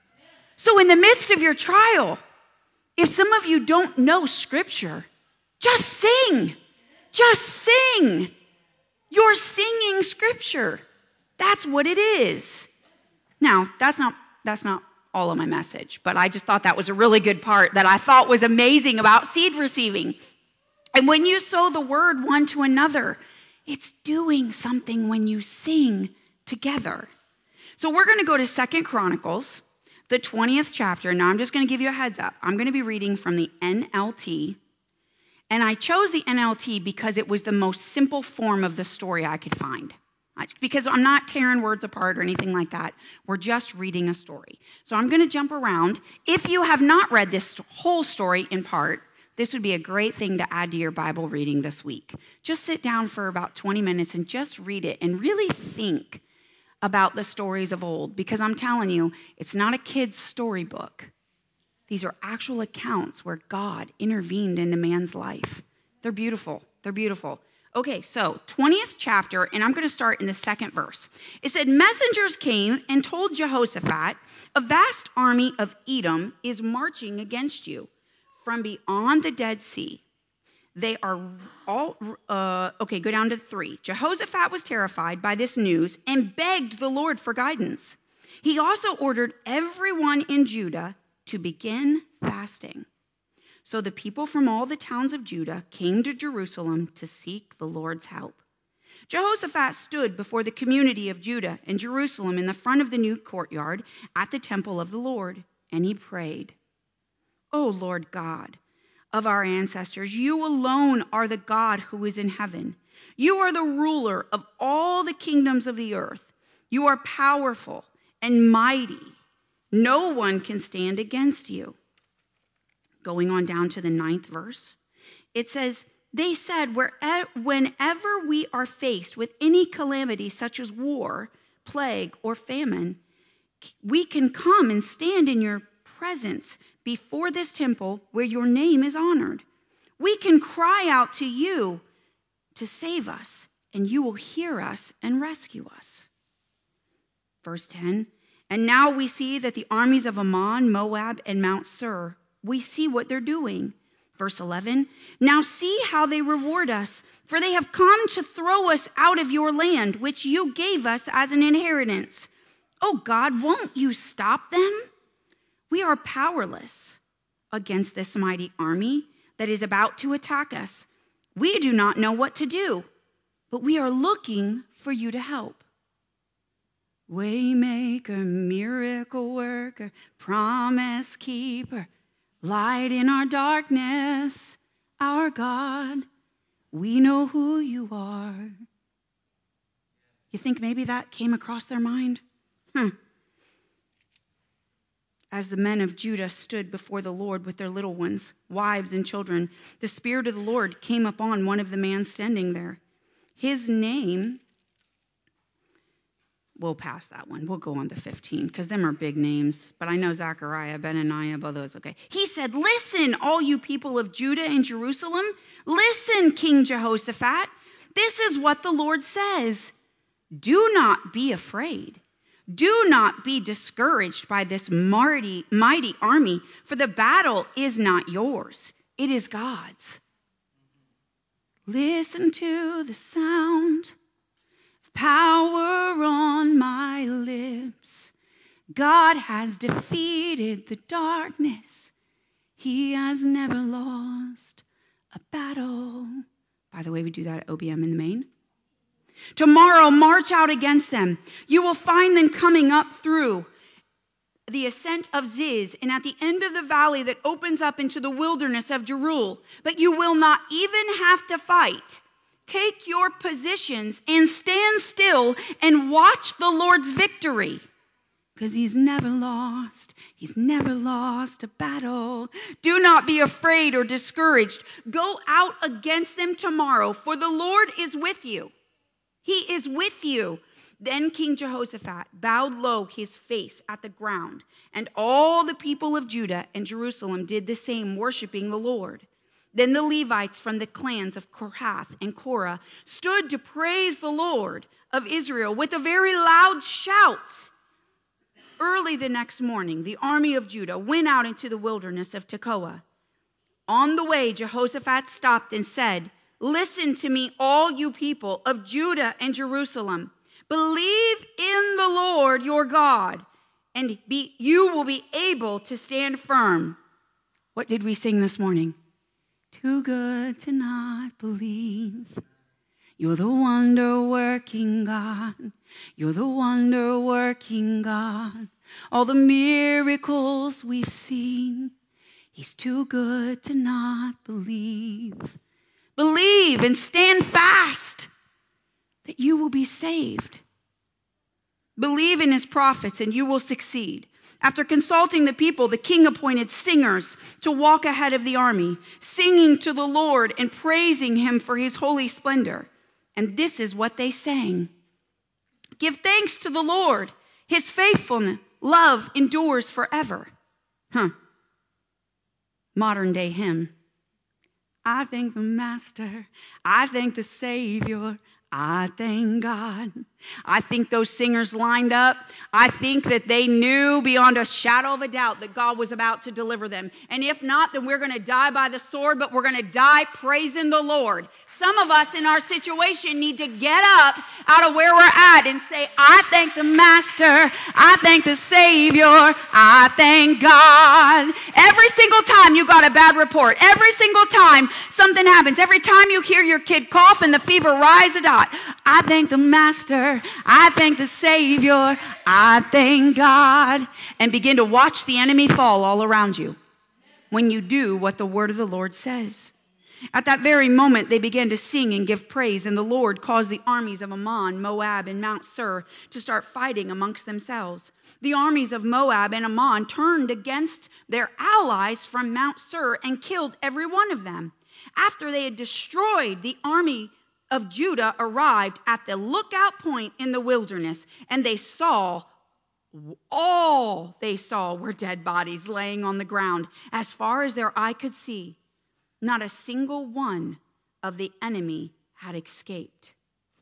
So in the midst of your trial, if some of you don't know Scripture, just sing. Just sing. You're singing Scripture. That's what it is. Now, that's not that's not all of my message, but I just thought that was a really good part that I thought was amazing about seed receiving. And when you sow the word one to another, it's doing something when you sing together. So we're going to go to Second Chronicles, the twentieth chapter. Now, I'm just going to give you a heads up. I'm going to be reading from the N L T. And I chose the N L T because it was the most simple form of the story I could find. Because I'm not tearing words apart or anything like that. We're just reading a story. So I'm going to jump around. If you have not read this whole story in part, this would be a great thing to add to your Bible reading this week. Just sit down for about twenty minutes and just read it and really think about the stories of old. Because I'm telling you, it's not a kid's storybook. These are actual accounts where God intervened into man's life. They're beautiful. They're beautiful. Okay, so twentieth chapter, and I'm going to start in the second verse. It said, messengers came and told Jehoshaphat, a vast army of Edom is marching against you from beyond the Dead Sea. They are all, uh, okay, go down to three. Jehoshaphat was terrified by this news and begged the Lord for guidance. He also ordered everyone in Judah to begin fasting. So the people from all the towns of Judah came to Jerusalem to seek the Lord's help. Jehoshaphat stood before the community of Judah and Jerusalem in the front of the new courtyard at the temple of the Lord, and he prayed, O Lord God of our ancestors, you alone are the God who is in heaven. You are the ruler of all the kingdoms of the earth. You are powerful and mighty. No one can stand against you. Going on down to the ninth verse, it says, they said, whenever we are faced with any calamity such as war, plague, or famine, we can come and stand in your presence before this temple where your name is honored. We can cry out to you to save us, and you will hear us and rescue us. Verse ten, and now we see that the armies of Ammon, Moab, and Mount Seir, we see what they're doing. Verse eleven, now see how they reward us, for they have come to throw us out of your land, which you gave us as an inheritance. Oh God, won't you stop them? We are powerless against this mighty army that is about to attack us. We do not know what to do, but we are looking for you to help. Waymaker, miracle worker, promise keeper, light in our darkness, our God, we know who you are. You think maybe that came across their mind? Hmm. As the men of Judah stood before the Lord with their little ones, wives and children, the Spirit of the Lord came upon one of the men standing there. His name, we'll pass that one. We'll go on to fifteen, because them are big names. But I know Zechariah, Benaniah, both those, okay. He said, listen, all you people of Judah and Jerusalem. Listen, King Jehoshaphat. This is what the Lord says. Do not be afraid. Do not be discouraged by this mighty, mighty army, for the battle is not yours. It is God's. Listen to the sound of power on my lips. God has defeated the darkness. He has never lost a battle. By the way, we do that at O B M in the main. Tomorrow, march out against them. You will find them coming up through the ascent of Ziz and at the end of the valley that opens up into the wilderness of Jeruel. But you will not even have to fight. Take your positions and stand still and watch the Lord's victory. because he's never lost. He's never lost a battle. Do not be afraid or discouraged. Go out against them tomorrow, for the Lord is with you. He is with you. Then King Jehoshaphat bowed low his face at the ground, and all the people of Judah and Jerusalem did the same, worshiping the Lord. Then the Levites from the clans of Kohath and Korah stood to praise the Lord of Israel with a very loud shout. Early the next morning, the army of Judah went out into the wilderness of Tekoa. On the way, Jehoshaphat stopped and said, "Listen to me, all you people of Judah and Jerusalem. Believe in the Lord your God, and be, you will be able to stand firm." What did we sing this morning? Too good to not believe. You're the wonder-working God. You're the wonder-working God. All the miracles we've seen, he's too good to not believe. Believe and stand fast that you will be saved. Believe in his prophets and you will succeed. After consulting the people, the king appointed singers to walk ahead of the army, singing to the Lord and praising him for his holy splendor. And this is what they sang. Give thanks to the Lord. His faithfulness, love endures forever. Huh. Modern day hymn. I thank the Master. I thank the Savior. I thank God. I think those singers lined up. I think that they knew beyond a shadow of a doubt that God was about to deliver them. And if not, then we're going to die by the sword, but we're going to die praising the Lord. Some of us in our situation need to get up out of where we're at and say, I thank the Master. I thank the Savior. I thank God. Every single time you got a bad report, every single time something happens, every time you hear your kid cough and the fever rise a dot, I thank the Master. I thank the Savior. I thank God. And begin to watch the enemy fall all around you when you do what the word of the Lord says. At that very moment, they began to sing and give praise, and the Lord caused the armies of Ammon, Moab, and Mount Seir to start fighting amongst themselves. The armies of Moab and Ammon turned against their allies from Mount Seir and killed every one of them. After they had destroyed, the army of Judah arrived at the lookout point in the wilderness, and they saw, all they saw were dead bodies laying on the ground. As far as their eye could see, not a single one of the enemy had escaped.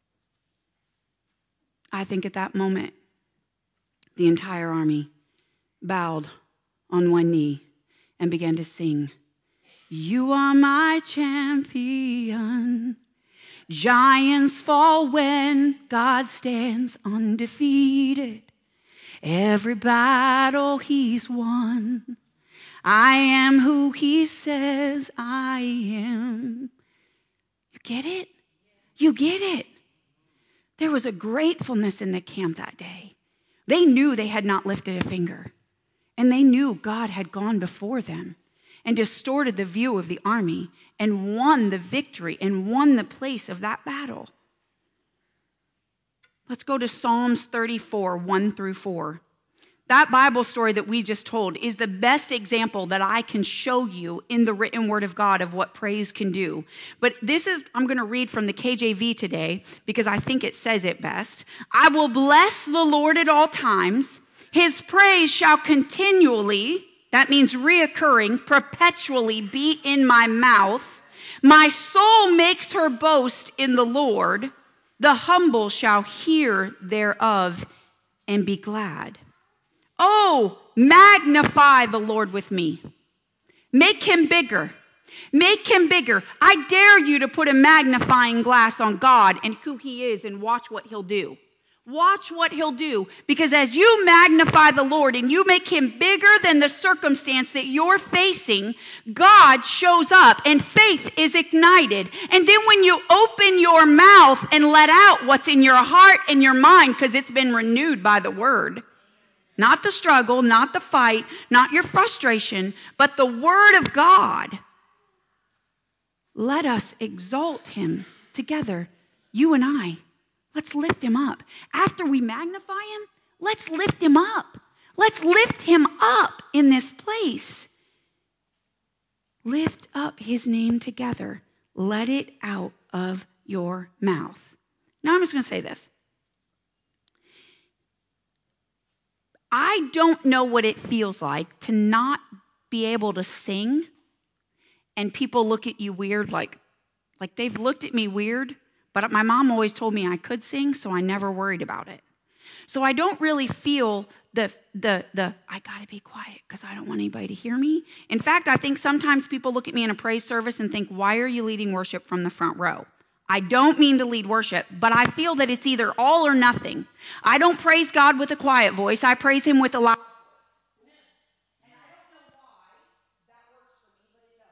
I think at that moment, the entire army bowed on one knee and began to sing, "You are my champion. Giants fall when God stands undefeated. Every battle he's won. I am who he says I am." You get it? You get it. There was a gratefulness in the camp that day. They knew they had not lifted a finger. And they knew God had gone before them and distorted the view of the army and won the victory and won the place of that battle. Let's go to Psalms thirty-four, one through four. That Bible story that we just told is the best example that I can show you in the written word of God of what praise can do. But this is, I'm going to read from the K J V today because I think it says it best. "I will bless the Lord at all times. His praise shall continually," that means reoccurring, perpetually be in my mouth. "My soul makes her boast in the Lord. The humble shall hear thereof and be glad. Oh, magnify the Lord with me. Make him bigger. Make him bigger. I dare you to put a magnifying glass on God and who he is and watch what he'll do. Watch what he'll do, because as you magnify the Lord and you make him bigger than the circumstance that you're facing, God shows up and faith is ignited. And then when you open your mouth and let out what's in your heart and your mind, because it's been renewed by the word, not the struggle, not the fight, not your frustration, but the word of God, let us exalt him together, you and I. Let's lift him up. After we magnify him, let's lift him up. Let's lift him up in this place. Lift up his name together. Let it out of your mouth. Now I'm just going to say this. I don't know what it feels like to not be able to sing and people look at you weird, like, like they've looked at me weird, but my mom always told me I could sing, so I never worried about it. So I don't really feel the, the, the I got to be quiet because I don't want anybody to hear me. In fact, I think sometimes people look at me in a praise service and think, why are you leading worship from the front row? I don't mean to lead worship, but I feel that it's either all or nothing. I don't praise God with a quiet voice. I praise him with a loud voice. And I don't know why that works for me, but it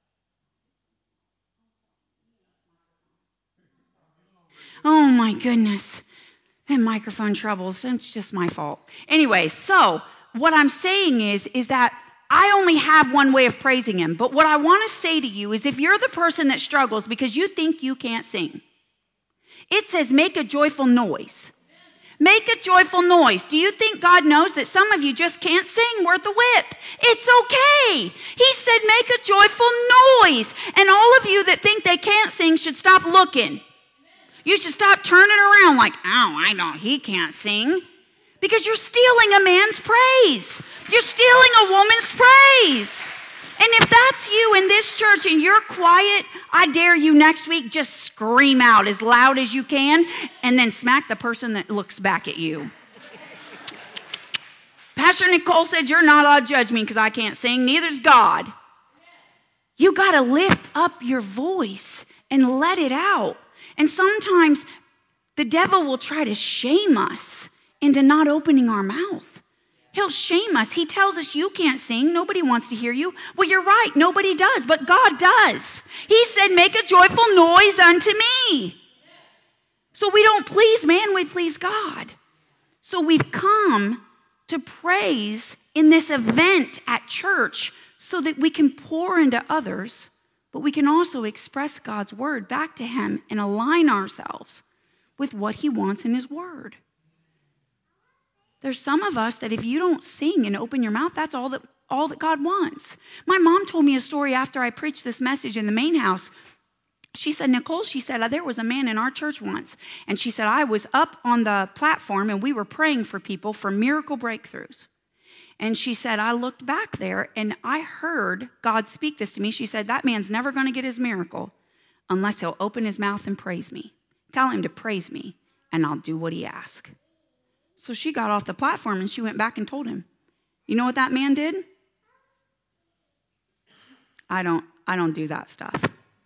does. Oh my goodness. That microphone troubles. It's just my fault. Anyway, so what I'm saying is, is that I only have one way of praising him. But what I want to say to you is if you're the person that struggles because you think you can't sing, it says make a joyful noise. Make a joyful noise. Do you think God knows that some of you just can't sing worth a whip? It's okay. He said make a joyful noise. And all of you that think they can't sing should stop looking. You should stop turning around like, oh, I know he can't sing. Because you're stealing a man's praise. You're stealing a woman's praise. And if that's you in this church and you're quiet, I dare you next week, just scream out as loud as you can and then smack the person that looks back at you. Pastor Nicole said, you're not allowed to judge me because I can't sing. Neither's God. You got to lift up your voice and let it out. And sometimes the devil will try to shame us into not opening our mouth. He'll shame us. He tells us you can't sing. Nobody wants to hear you. Well, you're right. Nobody does, but God does. He said, make a joyful noise unto me. So we don't please man, we please God. So we've come to praise in this event at church so that we can pour into others, but we can also express God's word back to him and align ourselves with what he wants in his word. There's some of us that if you don't sing and open your mouth, that's all that all that God wants. My mom told me a story after I preached this message in the main house. She said, Nicole, she said, there was a man in our church once. And she said, I was up on the platform and we were praying for people for miracle breakthroughs. And she said, I looked back there and I heard God speak this to me. She said, that man's never going to get his miracle unless he'll open his mouth and praise me. Tell him to praise me and I'll do what he asks. So she got off the platform and she went back and told him. You know what that man did? I don't, I don't do that stuff.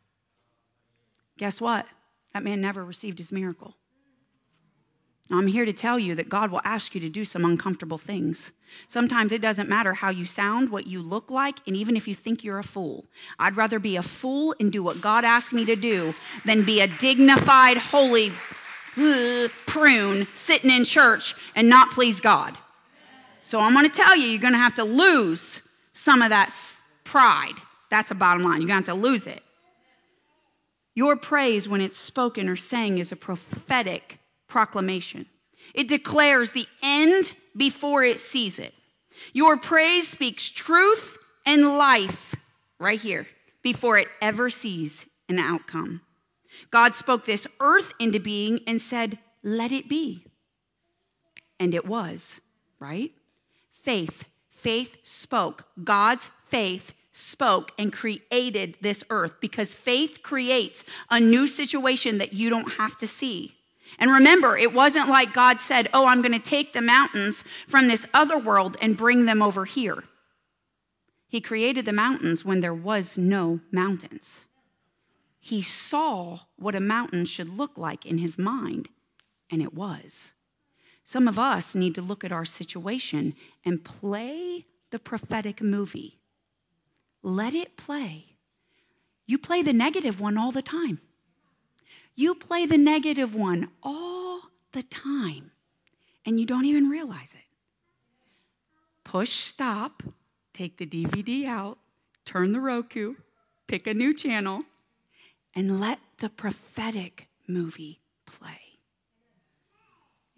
Guess what? That man never received his miracle. I'm here to tell you that God will ask you to do some uncomfortable things. Sometimes it doesn't matter how you sound, what you look like, and even if you think you're a fool. I'd rather be a fool and do what God asked me to do than be a dignified, holy uh, prune sitting in church and not please God. So I'm going to tell you, you're going to have to lose some of that pride. That's the bottom line. You're going to have to lose it. Your praise, when it's spoken or sang, is a prophetic proclamation. It declares the end before it sees it. Your praise speaks truth and life right here before it ever sees an outcome. God spoke this earth into being and said, let it be. And it was, right? Faith. Faith spoke. God's faith spoke and created this earth because faith creates a new situation that you don't have to see. And remember, it wasn't like God said, oh, I'm going to take the mountains from this other world and bring them over here. He created the mountains when there was no mountains. He saw what a mountain should look like in his mind, and it was. Some of us need to look at our situation and play the prophetic movie. Let it play. You play the negative one all the time. You play the negative one all the time, and you don't even realize it. Push stop, take the D V D out, turn the Roku, pick a new channel, and let the prophetic movie play.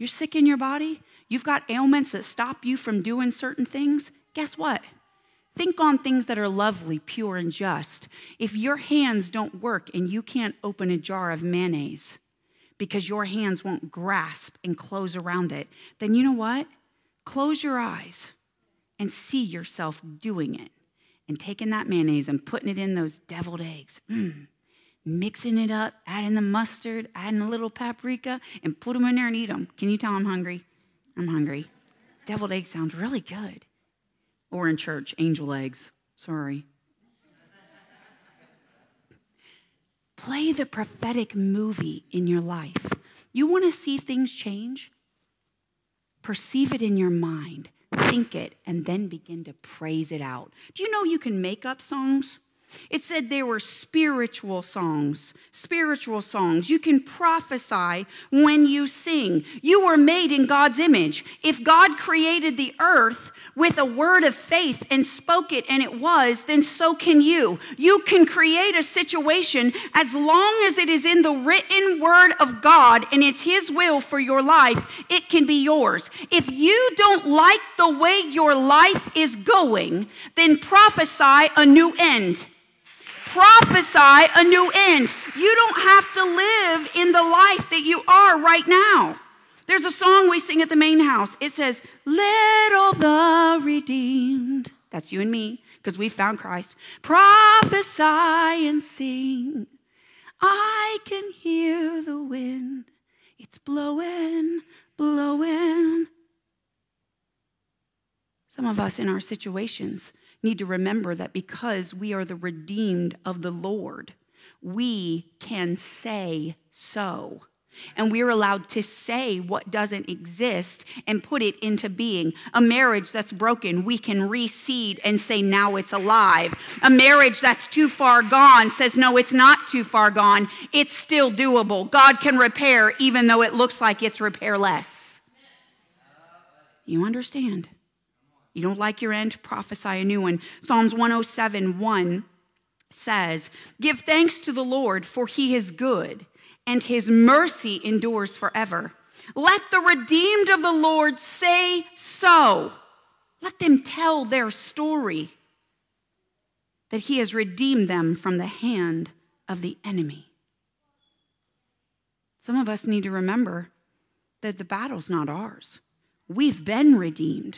You're sick in your body? You've got ailments that stop you from doing certain things? Guess what? Think on things that are lovely, pure, and just. If your hands don't work and you can't open a jar of mayonnaise because your hands won't grasp and close around it, then you know what? Close your eyes and see yourself doing it and taking that mayonnaise and putting it in those deviled eggs. Mm. Mixing it up, adding the mustard, adding a little paprika, and put them in there and eat them. Can you tell I'm hungry? I'm hungry. Deviled eggs sound really good. Or in church, angel eggs. Sorry. Play the prophetic movie in your life. You want to see things change? Perceive it in your mind. Think it, and then begin to praise it out. Do you know you can make up songs? It said they were spiritual songs, spiritual songs. You can prophesy when you sing. You were made in God's image. If God created the earth with a word of faith and spoke it and it was, then so can you. You can create a situation as long as it is in the written word of God and it's His will for your life, it can be yours. If you don't like the way your life is going, then prophesy a new end. Prophesy a new end. You don't have to live in the life that you are right now. There's a song we sing at the main house. It says, let all the redeemed, that's you and me, because we found Christ, prophesy and sing. I can hear the wind. It's blowing, blowing. Some of us in our situations need to remember that because we are the redeemed of the Lord, we can say so. And we're allowed to say what doesn't exist and put it into being. A marriage that's broken, we can reseed and say, now it's alive. A marriage that's too far gone says, no, it's not too far gone. It's still doable. God can repair even though it looks like it's repairless. You understand? You don't like your end? Prophesy a new one. Psalms one oh seven, one says, give thanks to the Lord, for He is good, and His mercy endures forever. Let the redeemed of the Lord say so. Let them tell their story, that He has redeemed them from the hand of the enemy. Some of us need to remember that the battle's not ours. We've been redeemed.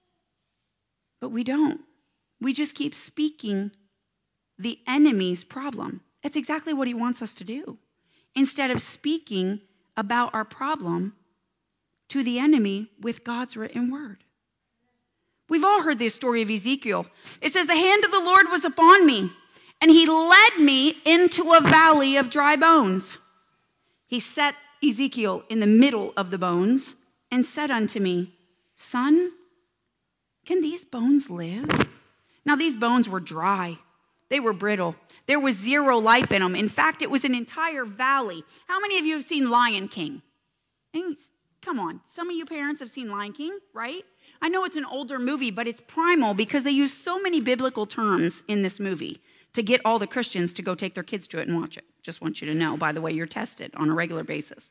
But we don't. We just keep speaking the enemy's problem. That's exactly what he wants us to do. Instead of speaking about our problem to the enemy with God's written word. We've all heard this story of Ezekiel. It says, the hand of the Lord was upon me, and He led me into a valley of dry bones. He set Ezekiel in the middle of the bones and said unto me, son, can these bones live? Now, these bones were dry. They were brittle. There was zero life in them. In fact, it was an entire valley. How many of you have seen Lion King? And come on. Some of you parents have seen Lion King, right? I know it's an older movie, but it's primal because they use so many biblical terms in this movie to get all the Christians to go take their kids to it and watch it. Just want you to know, by the way, you're tested on a regular basis.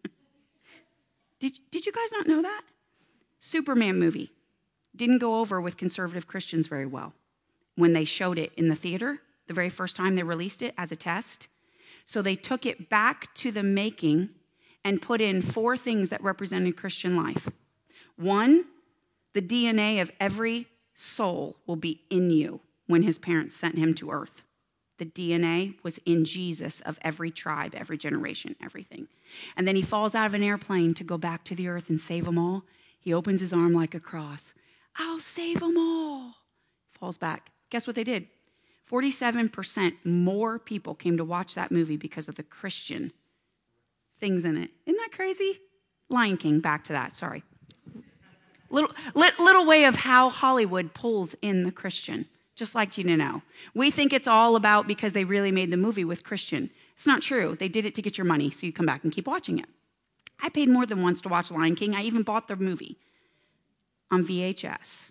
did, did you guys not know that? Superman movie. Didn't go over with conservative Christians very well when they showed it in the theater the very first time they released it as a test. So they took it back to the making and put in four things that represented Christian life. One, the D N A of every soul will be in you when his parents sent him to earth. The D N A was in Jesus of every tribe, every generation, everything. And then he falls out of an airplane to go back to the earth and save them all. He opens his arm like a cross. I'll save them all. Falls back. Guess what they did? forty-seven percent more people came to watch that movie because of the Christian things in it. Isn't that crazy? Lion King, back to that, sorry. Little, little way of how Hollywood pulls in the Christian. Just like you to know. We think it's all about because they really made the movie with Christian. It's not true. They did it to get your money so you come back and keep watching it. I paid more than once to watch Lion King. I even bought the movie on V H S.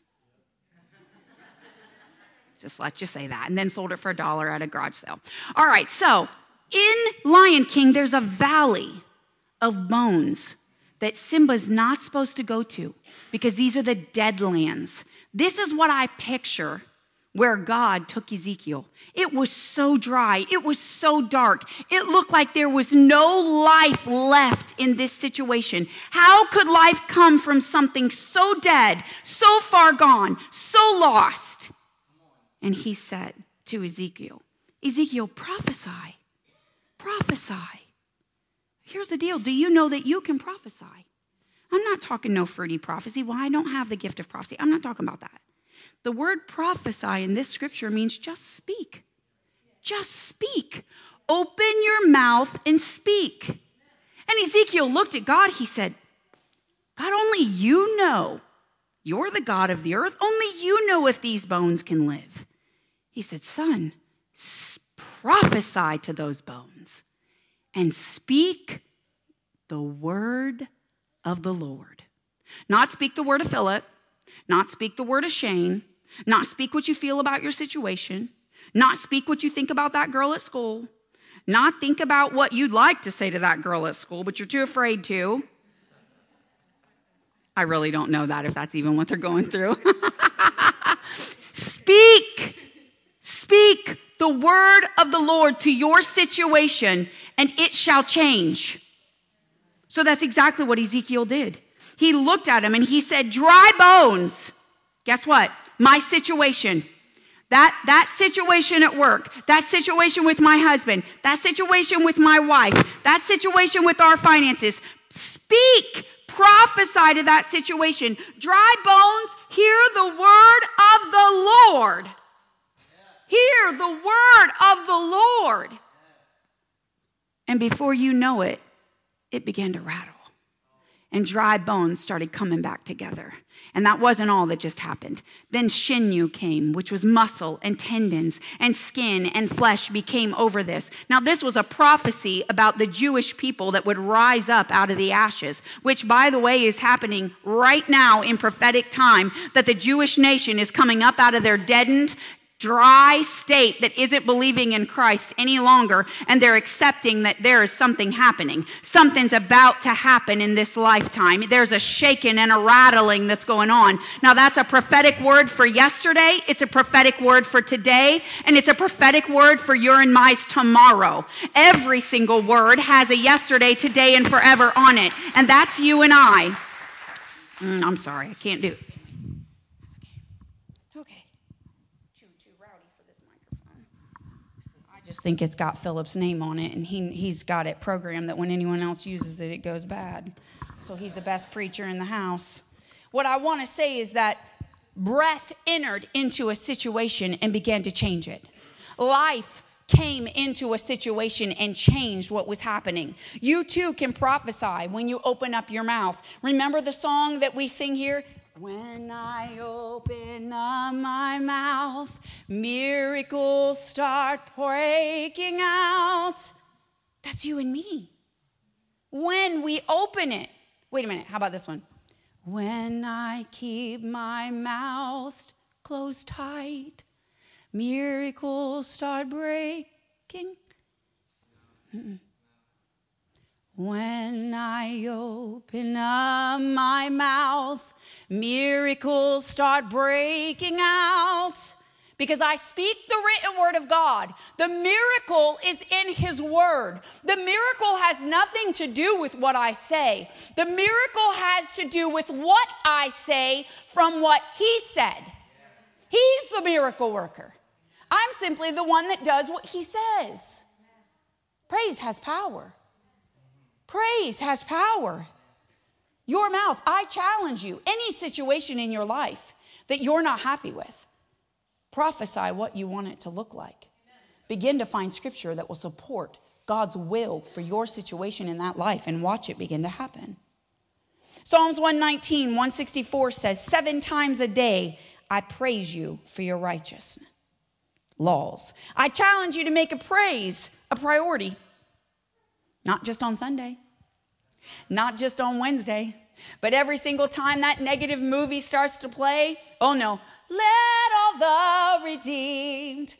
Just let you say that. And then sold it for a dollar at a garage sale. All right, so in Lion King, there's a valley of bones that Simba's not supposed to go to because these are the dead lands. This is what I picture where God took Ezekiel. It was so dry. It was so dark. It looked like there was no life left in this situation. How could life come from something so dead, so far gone, so lost? And he said to Ezekiel, Ezekiel, prophesy, prophesy. Here's the deal. Do you know that you can prophesy? I'm not talking no fruity prophecy. Well, I don't have the gift of prophecy. I'm not talking about that. The word prophesy in this scripture means just speak. Just speak. Open your mouth and speak. And Ezekiel looked at God. He said, God, only you know. You're the God of the earth. Only you know if these bones can live. He said, son, prophesy to those bones and speak the word of the Lord. Not speak the word of Philip, not speak the word of Shane, not speak what you feel about your situation, not speak what you think about that girl at school, not think about what you'd like to say to that girl at school, but you're too afraid to. I really don't know that if that's even what they're going through. Speak, speak the word of the Lord to your situation, and it shall change. So that's exactly what Ezekiel did. He looked at him and he said, dry bones. Guess what? My situation. That, that situation at work, that situation with my husband, that situation with my wife, that situation with our finances. Speak, prophesy to that situation. Dry bones, hear the word of the Lord. Hear the word of the Lord. And before you know it, it began to rattle. And dry bones started coming back together. And that wasn't all that just happened. Then sinew came, which was muscle and tendons and skin and flesh became over this. Now, this was a prophecy about the Jewish people that would rise up out of the ashes, which, by the way, is happening right now in prophetic time, that the Jewish nation is coming up out of their deadened, dry state that isn't believing in Christ any longer, and they're accepting that there is something happening. Something's about to happen in this lifetime. There's a shaking and a rattling that's going on. Now, that's a prophetic word for yesterday, it's a prophetic word for today, and it's a prophetic word for your and my tomorrow. Every single word has a yesterday, today, and forever on it, and that's you and I. Mm, I'm sorry, I can't do it. I just think it's got Philip's name on it, and he, he's got it programmed that when anyone else uses it, it goes bad. So he's the best preacher in the house. What I want to say is that breath entered into a situation and began to change it. Life came into a situation and changed what was happening. You too can prophesy when you open up your mouth. Remember the song that we sing here? When I open up my mouth, miracles start breaking out. That's you and me. When we open it. Wait a minute, how about this one? When I keep my mouth closed tight, miracles start breaking. Mm-mm. When I open up my mouth, miracles start breaking out. Because I speak the written word of God. The miracle is in his word. The miracle has nothing to do with what I say. The miracle has to do with what I say from what he said. He's the miracle worker. I'm simply the one that does what he says. Praise has power. Praise has power. Your mouth, I challenge you, any situation in your life that you're not happy with, prophesy what you want it to look like. Begin to find scripture that will support God's will for your situation in that life and watch it begin to happen. Psalms one nineteen, one sixty-four says, seven times a day I praise you for your righteousness laws. I challenge you to make a praise a priority. Not just on Sunday, not just on Wednesday, but every single time that negative movie starts to play, oh no, let all the redeemed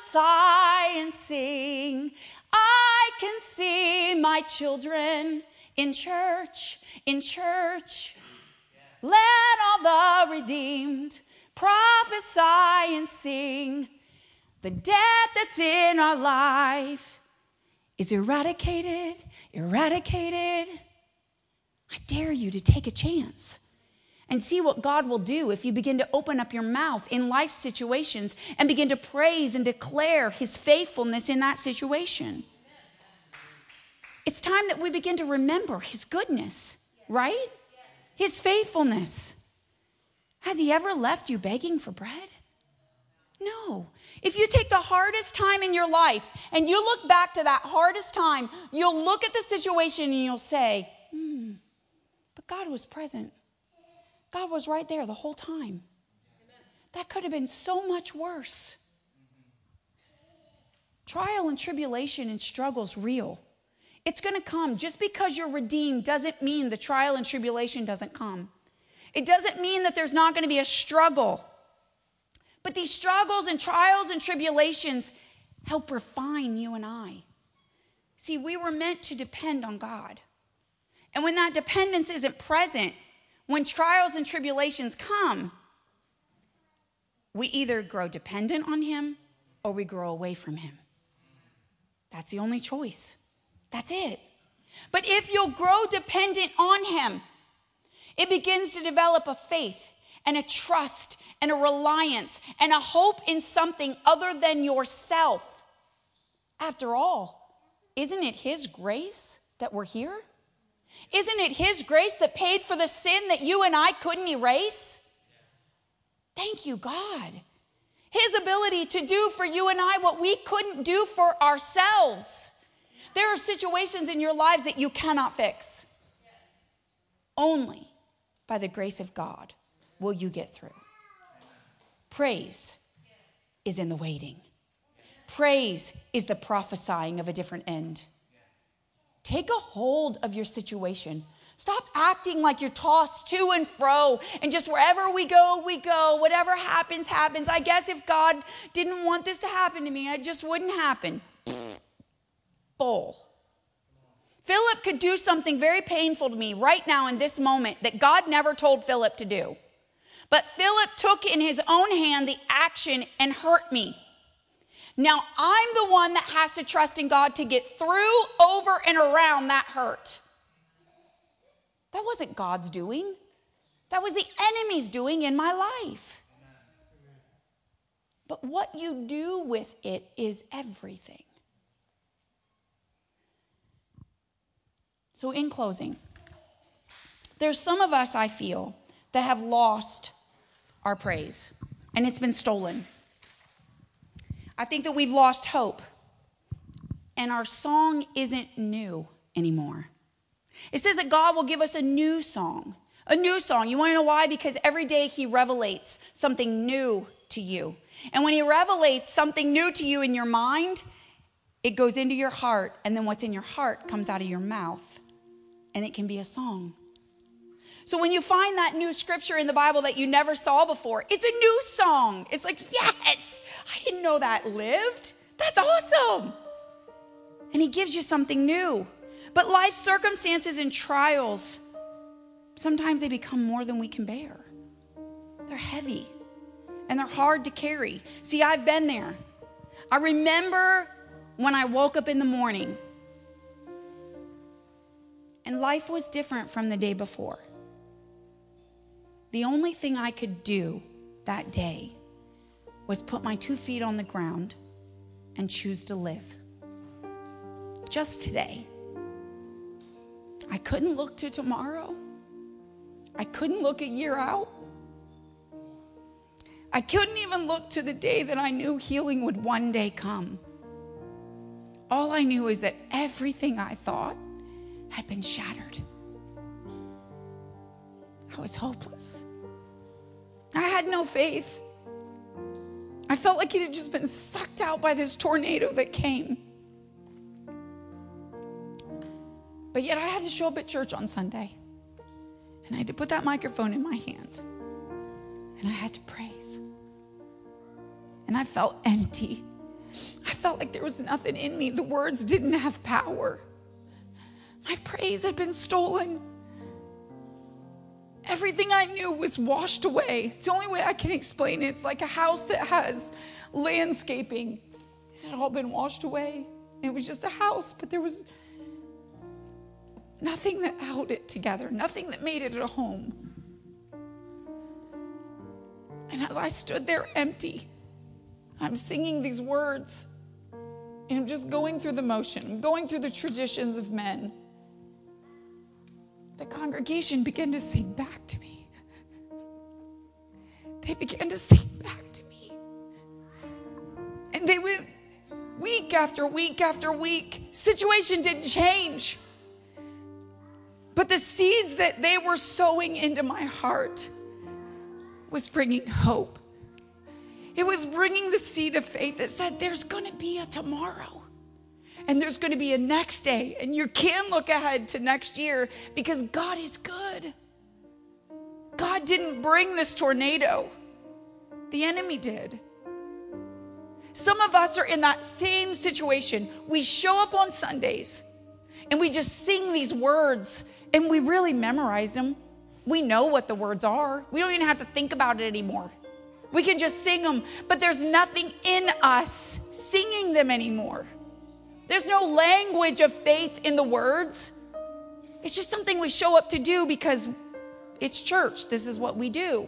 prophesy and sing. I can see my children In church, in church, let all the redeemed prophesy and sing. The death that's in our life is eradicated, eradicated. I dare you to take a chance and see what God will do if you begin to open up your mouth in life situations and begin to praise and declare his faithfulness in that situation. It's time that we begin to remember his goodness, right? His faithfulness. Has he ever left you begging for bread? No. If you take the hardest time in your life and you look back to that hardest time, you'll look at the situation and you'll say, hmm, but God was present. God was right there the whole time. That could have been so much worse. Trial and tribulation and struggle's real. It's going to come. Just because you're redeemed doesn't mean the trial and tribulation doesn't come. It doesn't mean that there's not going to be a struggle. But these struggles and trials and tribulations help refine you and I. See, we were meant to depend on God. And when that dependence isn't present, when trials and tribulations come, we either grow dependent on him or we grow away from him. That's the only choice. That's it. But if you'll grow dependent on him, it begins to develop a faith and a trust and a reliance and a hope in something other than yourself. After all, isn't it his grace that we're here? Isn't it his grace that paid for the sin that you and I couldn't erase? Thank you, God. His ability to do for you and I what we couldn't do for ourselves. There are situations in your lives that you cannot fix. Only by the grace of God will you get through. Praise is in the waiting. Praise is the prophesying of a different end. Take a hold of your situation. Stop acting like you're tossed to and fro and just wherever we go, we go. Whatever happens, happens. I guess if God didn't want this to happen to me, it just wouldn't happen. Bull. Philip could do something very painful to me right now in this moment that God never told Philip to do. But Philip took in his own hand the action and hurt me. Now I'm the one that has to trust in God to get through, over, and around that hurt. That wasn't God's doing. That was the enemy's doing in my life. But what you do with it is everything. So in closing, there's some of us, I feel, that have lost our praise, and it's been stolen. I think that we've lost hope, and our song isn't new anymore. It says that God will give us a new song, a new song. You want to know why? Because every day he revelates something new to you. And when he revelates something new to you in your mind, it goes into your heart, and then what's in your heart comes out of your mouth, and it can be a song. So when you find that new scripture in the Bible that you never saw before, it's a new song. It's like, yes, I didn't know that lived. That's awesome. And he gives you something new. But life's circumstances and trials, sometimes they become more than we can bear. They're heavy and they're hard to carry. See, I've been there. I remember when I woke up in the morning and life was different from the day before. The only thing I could do that day was put my two feet on the ground and choose to live. Just today. I couldn't look to tomorrow. I couldn't look a year out. I couldn't even look to the day that I knew healing would one day come. All I knew is that everything I thought had been shattered. I was hopeless. I had no faith. I felt like it had just been sucked out by this tornado that came. But yet I had to show up at church on Sunday. And I had to put that microphone in my hand. And I had to praise. And I felt empty. I felt like there was nothing in me. The words didn't have power. My praise had been stolen. Everything I knew was washed away. It's the only way I can explain it. It's like a house that has landscaping. It had all been washed away. It was just a house, but there was nothing that held it together, nothing that made it a home. And as I stood there empty, I'm singing these words, and I'm just going through the motion, I'm going through the traditions of men. The congregation began to sing back to me. They began to sing back to me. And they went week after week after week. Situation didn't change. But the seeds that they were sowing into my heart was bringing hope. It was bringing the seed of faith that said there's going to be a tomorrow. And there's going to be a next day. And you can look ahead to next year because God is good. God didn't bring this tornado. The enemy did. Some of us are in that same situation. We show up on Sundays and we just sing these words and we really memorize them. We know what the words are. We don't even have to think about it anymore. We can just sing them, but there's nothing in us singing them anymore. There's no language of faith in the words. It's just something we show up to do because it's church. This is what we do.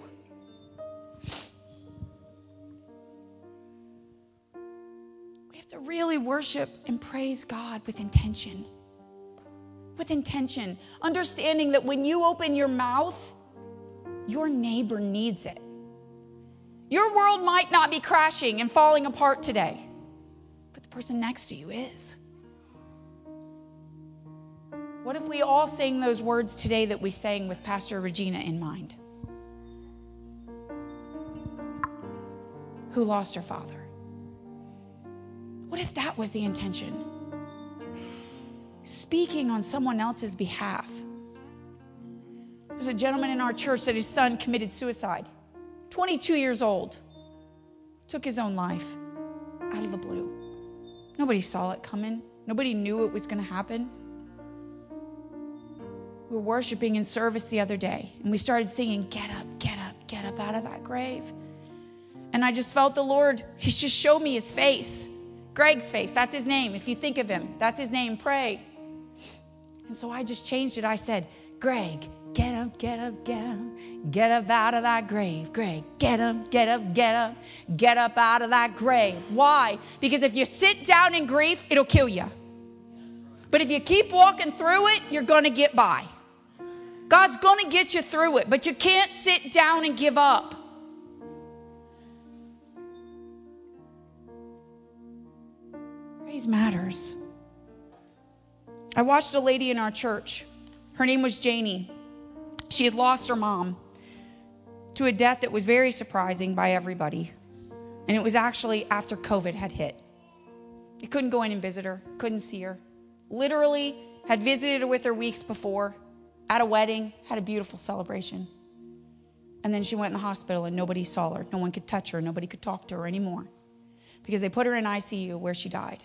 We have to really worship and praise God with intention. With intention. Understanding that when you open your mouth, your neighbor needs it. Your world might not be crashing and falling apart today, but the person next to you is. What if we all sang those words today that we sang with Pastor Regina in mind? Who lost her father? What if that was the intention? Speaking on someone else's behalf. There's a gentleman in our church that his son committed suicide. twenty-two years old. Took his own life out of the blue. Nobody saw it coming. Nobody knew it was going to happen. We were worshiping in service the other day, and we started singing, "Get up, get up, get up out of that grave." And I just felt the Lord, He's just showed me His face. Greg's face, that's his name. If you think of him, that's his name, pray. And so I just changed it. I said, "Greg, get up, get up, get up. Get up out of that grave. Greg, get up, get up, get up. Get up out of that grave." Why? Because if you sit down in grief, it'll kill you. But if you keep walking through it, you're going to get by. God's going to get you through it, but you can't sit down and give up. Praise matters. I watched a lady in our church. Her name was Janie. She had lost her mom to a death that was very surprising by everybody. And it was actually after COVID had hit. You couldn't go in and visit her, couldn't see her. Literally had visited her with her weeks before, at a wedding, had a beautiful celebration. And then she went in the hospital and nobody saw her. No one could touch her. Nobody could talk to her anymore because they put her in I C U where she died.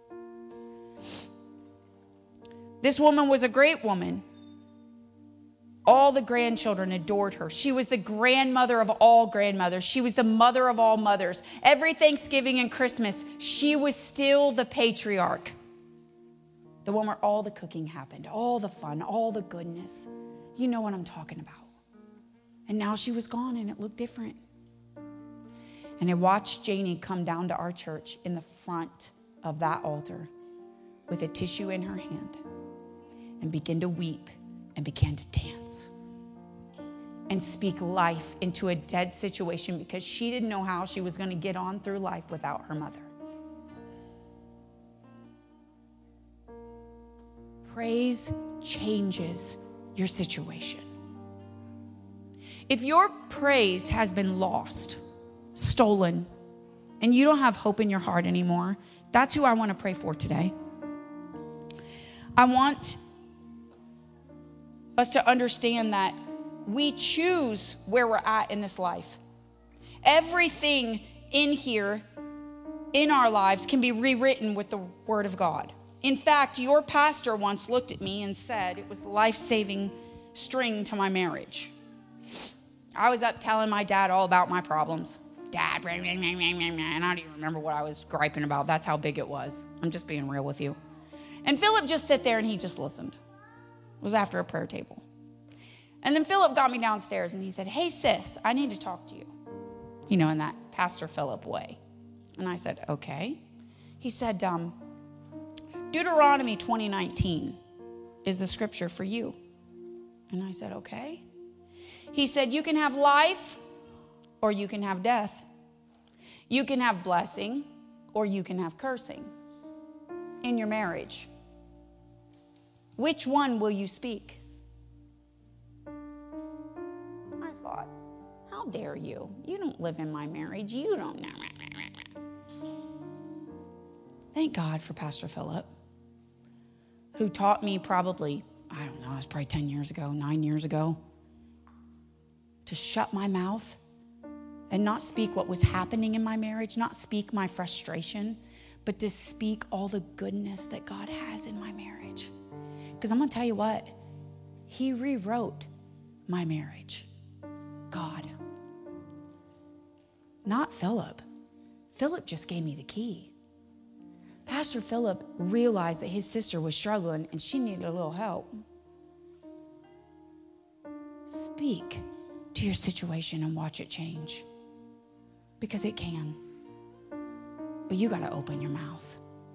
This woman was a great woman. All the grandchildren adored her. She was the grandmother of all grandmothers. She was the mother of all mothers. Every Thanksgiving and Christmas, she was still the patriarch. The one where all the cooking happened, all the fun, all the goodness. You know what I'm talking about. And now she was gone and it looked different. And I watched Janie come down to our church in the front of that altar with a tissue in her hand and begin to weep and began to dance and speak life into a dead situation because she didn't know how she was going to get on through life without her mother. Praise changes your situation. If your praise has been lost, stolen, and you don't have hope in your heart anymore, that's who I want to pray for today. I want us to understand that we choose where we're at in this life. Everything in here, in our lives, can be rewritten with the Word of God. In fact, your pastor once looked at me and said it was the life-saving string to my marriage. I was up telling my dad all about my problems. Dad, and I don't even remember what I was griping about. That's how big it was. I'm just being real with you. And Philip just sat there and he just listened. It was after a prayer table. And then Philip got me downstairs and he said, hey, sis, I need to talk to you. You know, in that Pastor Philip way. And I said, okay. He said, um, Deuteronomy twenty nineteen is the scripture for you. And I said, okay. He said, you can have life or you can have death. You can have blessing or you can have cursing in your marriage. Which one will you speak? I thought, how dare you? You don't live in my marriage. You don't know. Thank God for Pastor Philip, who taught me probably, I don't know, it was probably ten years ago, nine years ago, to shut my mouth and not speak what was happening in my marriage, not speak my frustration, but to speak all the goodness that God has in my marriage. Because I'm going to tell you what, he rewrote my marriage. God. Not Philip. Philip just gave me the key. Pastor Philip realized that his sister was struggling and she needed a little help. Speak to your situation and watch it change. Because it can. But you got to open your mouth.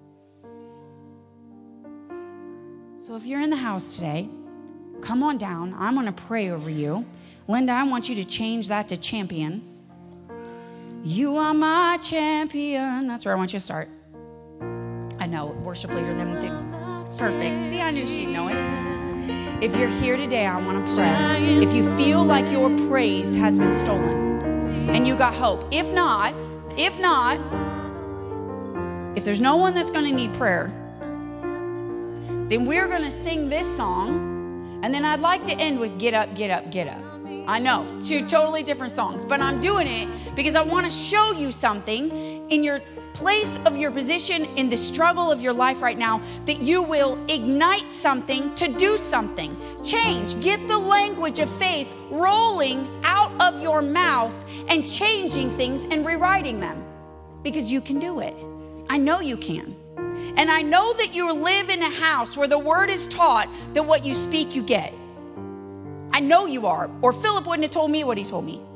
So if you're in the house today, come on down. I'm going to pray over you. Linda, I want you to change that to champion. You are my champion. That's where I want you to start. I know, worship leader, them think, perfect. See, I knew she'd know it. If you're here today, I want to pray. If you feel like your praise has been stolen and you got hope, if not, if not, if there's no one that's going to need prayer, then we're going to sing this song, and then I'd like to end with Get Up, Get Up, Get Up. I know, two totally different songs, but I'm doing it because I want to show you something in your place of your position in the struggle of your life right now, that you will ignite something to do something. Change. Get the language of faith rolling out of your mouth and changing things and rewriting them, because you can do it. I know you can. And I know that you live in a house where the word is taught that what you speak, you get. I know you are, or Philip wouldn't have told me what he told me.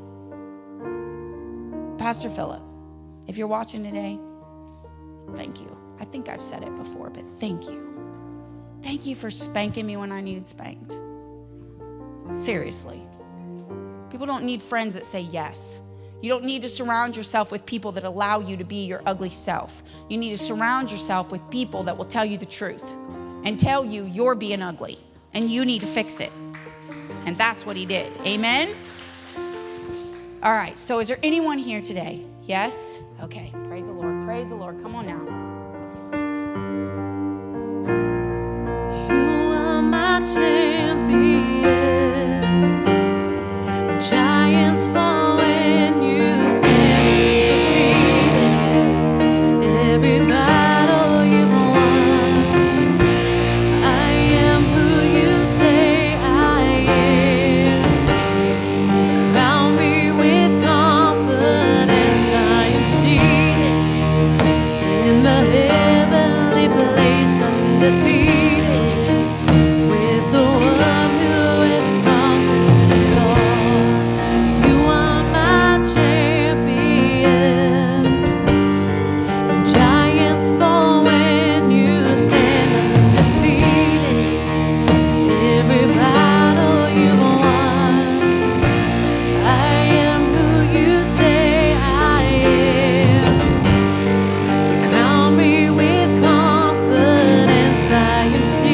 Pastor Philip, if you're watching today, thank you. I think I've said it before, but thank you. Thank you for spanking me when I needed spanked. Seriously. People don't need friends that say yes. You don't need to surround yourself with people that allow you to be your ugly self. You need to surround yourself with people that will tell you the truth and tell you you're being ugly and you need to fix it. And that's what he did. Amen? All right, so is there anyone here today? Yes? Okay, praise the Lord. Praise the Lord. Come on now. You are my champion. The giants fall when you stand defeated. Every battle you've won. I am who you say I am. Crown me with confidence. I am seated in the heavenly place, undefeated. With the one who has conquered it all. You are my champion. Giants fall when you stand undefeated. Every battle you've won. I am who you say I am. You crown me with confidence. I am seated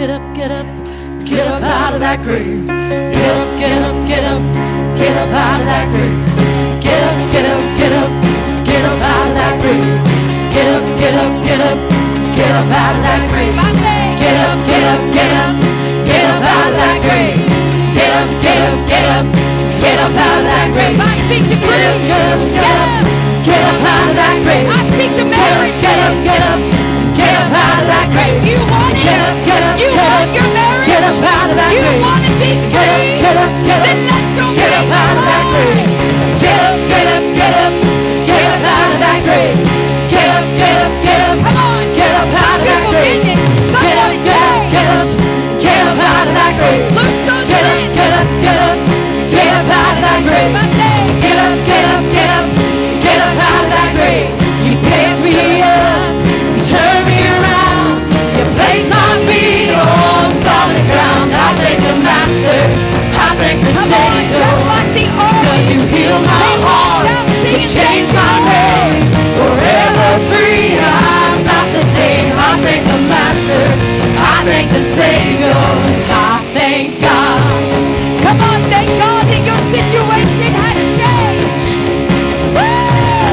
get up, get up, get up out of that grave. Get up, get up, get up, get up out of that grave. Get up, get up, get up, get up out of that grave. Get up, get up, get up, get up out of that grave. Get up, get up, get up, get up out of that grave. Get up, get up, get up, get up out of that grave. I speak to Bruce. Get up, get up, get up out of that grave. I speak to Mary. Get up, get up, get up out of that grave. Do you want it? Get up, get up, you want your marriage? Get up out of that grave. You want to be free? Get up, get up, then let your get up out of that grave. Get up, get up, get up, get up out of that grave. Get up, get up, get up. Come on, get up out of that grave. Get up, get up, get up, get up out of that grave. Get up, get up, get up, get up out of that grave. Get up, get up, get up, get up out of that grave. You picked me up, you turned me around, you placed my feet on solid ground. I thank the Master, I thank the Savior, because you healed my heart, you changed my name, forever free. I'm not the same. I thank the Master, I thank the Savior, I thank God. Come on, thank God that your situation has changed. Woo!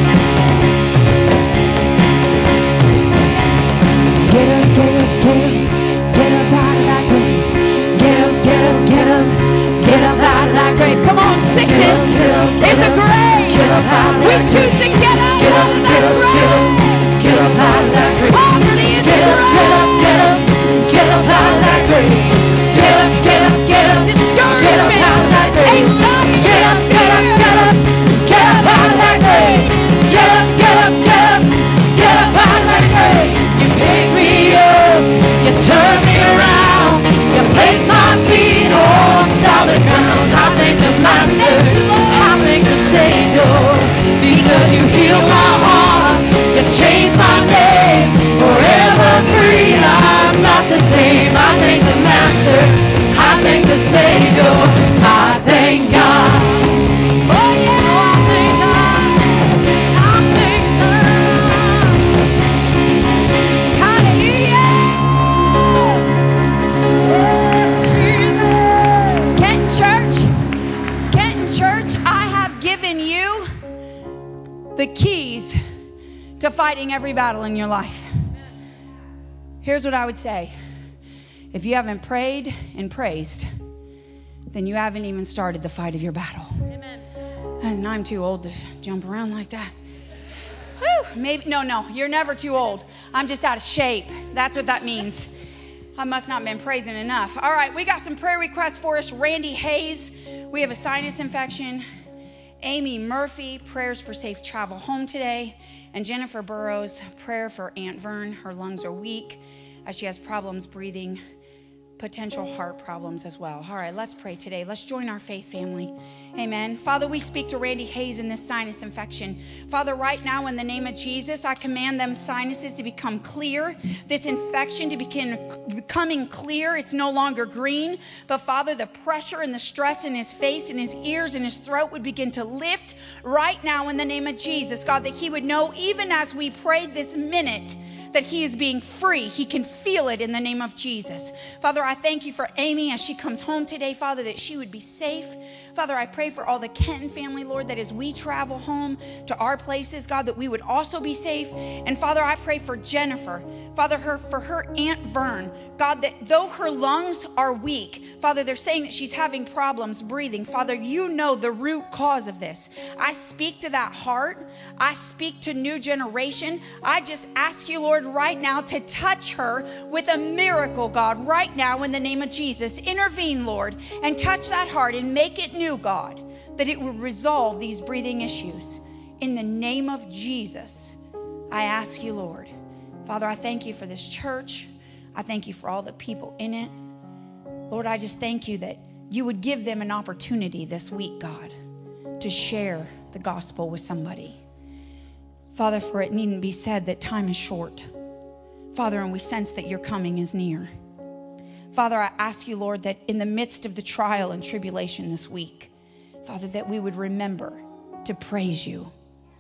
Get up, get up, get up, get up out of that grave. Get up, get up, get up, get up out of that grave. Come on, sickness is a grave. We choose to get up out of that grave. Get up out of that grave. Poverty is a grave. Get up, get up, get up out of that grave. Get up, get up, get up, discouragement, anxiety, get up, get up, get up, get up out of that grave. Get up, get up, get up, get up out of that grave. You picked me up, you turned me around, you placed my feet on solid ground. I thank the Master, I thank the Savior, because you healed my heart, you changed my name, forever free. I'm not the same. I thank the Master, I thank the Savior, I thank God. Oh yeah, I thank God, I thank God. Hallelujah. Kenton Church, Kenton Church, I have given you the keys to fighting every battle in your life. Here's what I would say. If you haven't prayed and praised, then you haven't even started the fight of your battle. Amen. And I'm too old to jump around like that. Whew, maybe, no, no, you're never too old. I'm just out of shape. That's what that means. I must not have been praising enough. All right, we got some prayer requests for us. Randy Hayes, we have a sinus infection. Amy Murphy, prayers for safe travel home today. And Jennifer Burrows, prayer for Aunt Vern. Her lungs are weak as she has problems breathing, potential heart problems as well. All right, let's pray today. Let's join our faith family. Amen. Father, we speak to Randy Hayes in this sinus infection. Father, right now in the name of Jesus, I command them sinuses to become clear, this infection to begin becoming clear. It's no longer green, but Father, the pressure and the stress in his face and his ears and his throat would begin to lift right now in the name of Jesus, God, that he would know even as we pray this minute that he is being free. He can feel it in the name of Jesus. Father, I thank you for Amy as she comes home today, Father, that she would be safe. Father, I pray for all the Kenton family, Lord, that as we travel home to our places, God, that we would also be safe. And Father, I pray for Jennifer, Father, her for her Aunt Vern, God, that though her lungs are weak, Father, they're saying that she's having problems breathing. Father, you know the root cause of this. I speak to that heart. I speak to new generation. I just ask you, Lord, right now to touch her with a miracle, God, right now in the name of Jesus. Intervene, Lord, and touch that heart and make it new, God, that it will resolve these breathing issues. In the name of Jesus, I ask you, Lord. Father, I thank you for this church. I thank you for all the people in it. Lord, I just thank you that you would give them an opportunity this week, God, to share the gospel with somebody. Father, for it needn't be said that time is short. Father, and we sense that your coming is near. Father, I ask you, Lord, that in the midst of the trial and tribulation this week, Father, that we would remember to praise you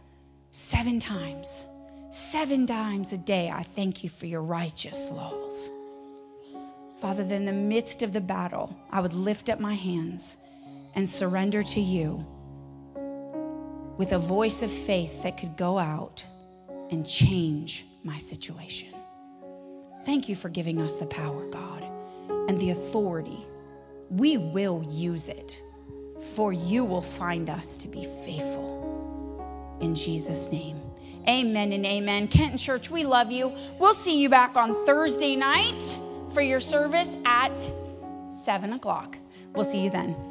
seven times. Seven times a day, I thank you for your righteous laws. Father, that in the midst of the battle, I would lift up my hands and surrender to you with a voice of faith that could go out and change my situation. Thank you for giving us the power, God, and the authority. We will use it, for you will find us to be faithful. In Jesus' name, amen and amen. Kenton Church, we love you. We'll see you back on Thursday night for your service at seven o'clock. We'll see you then.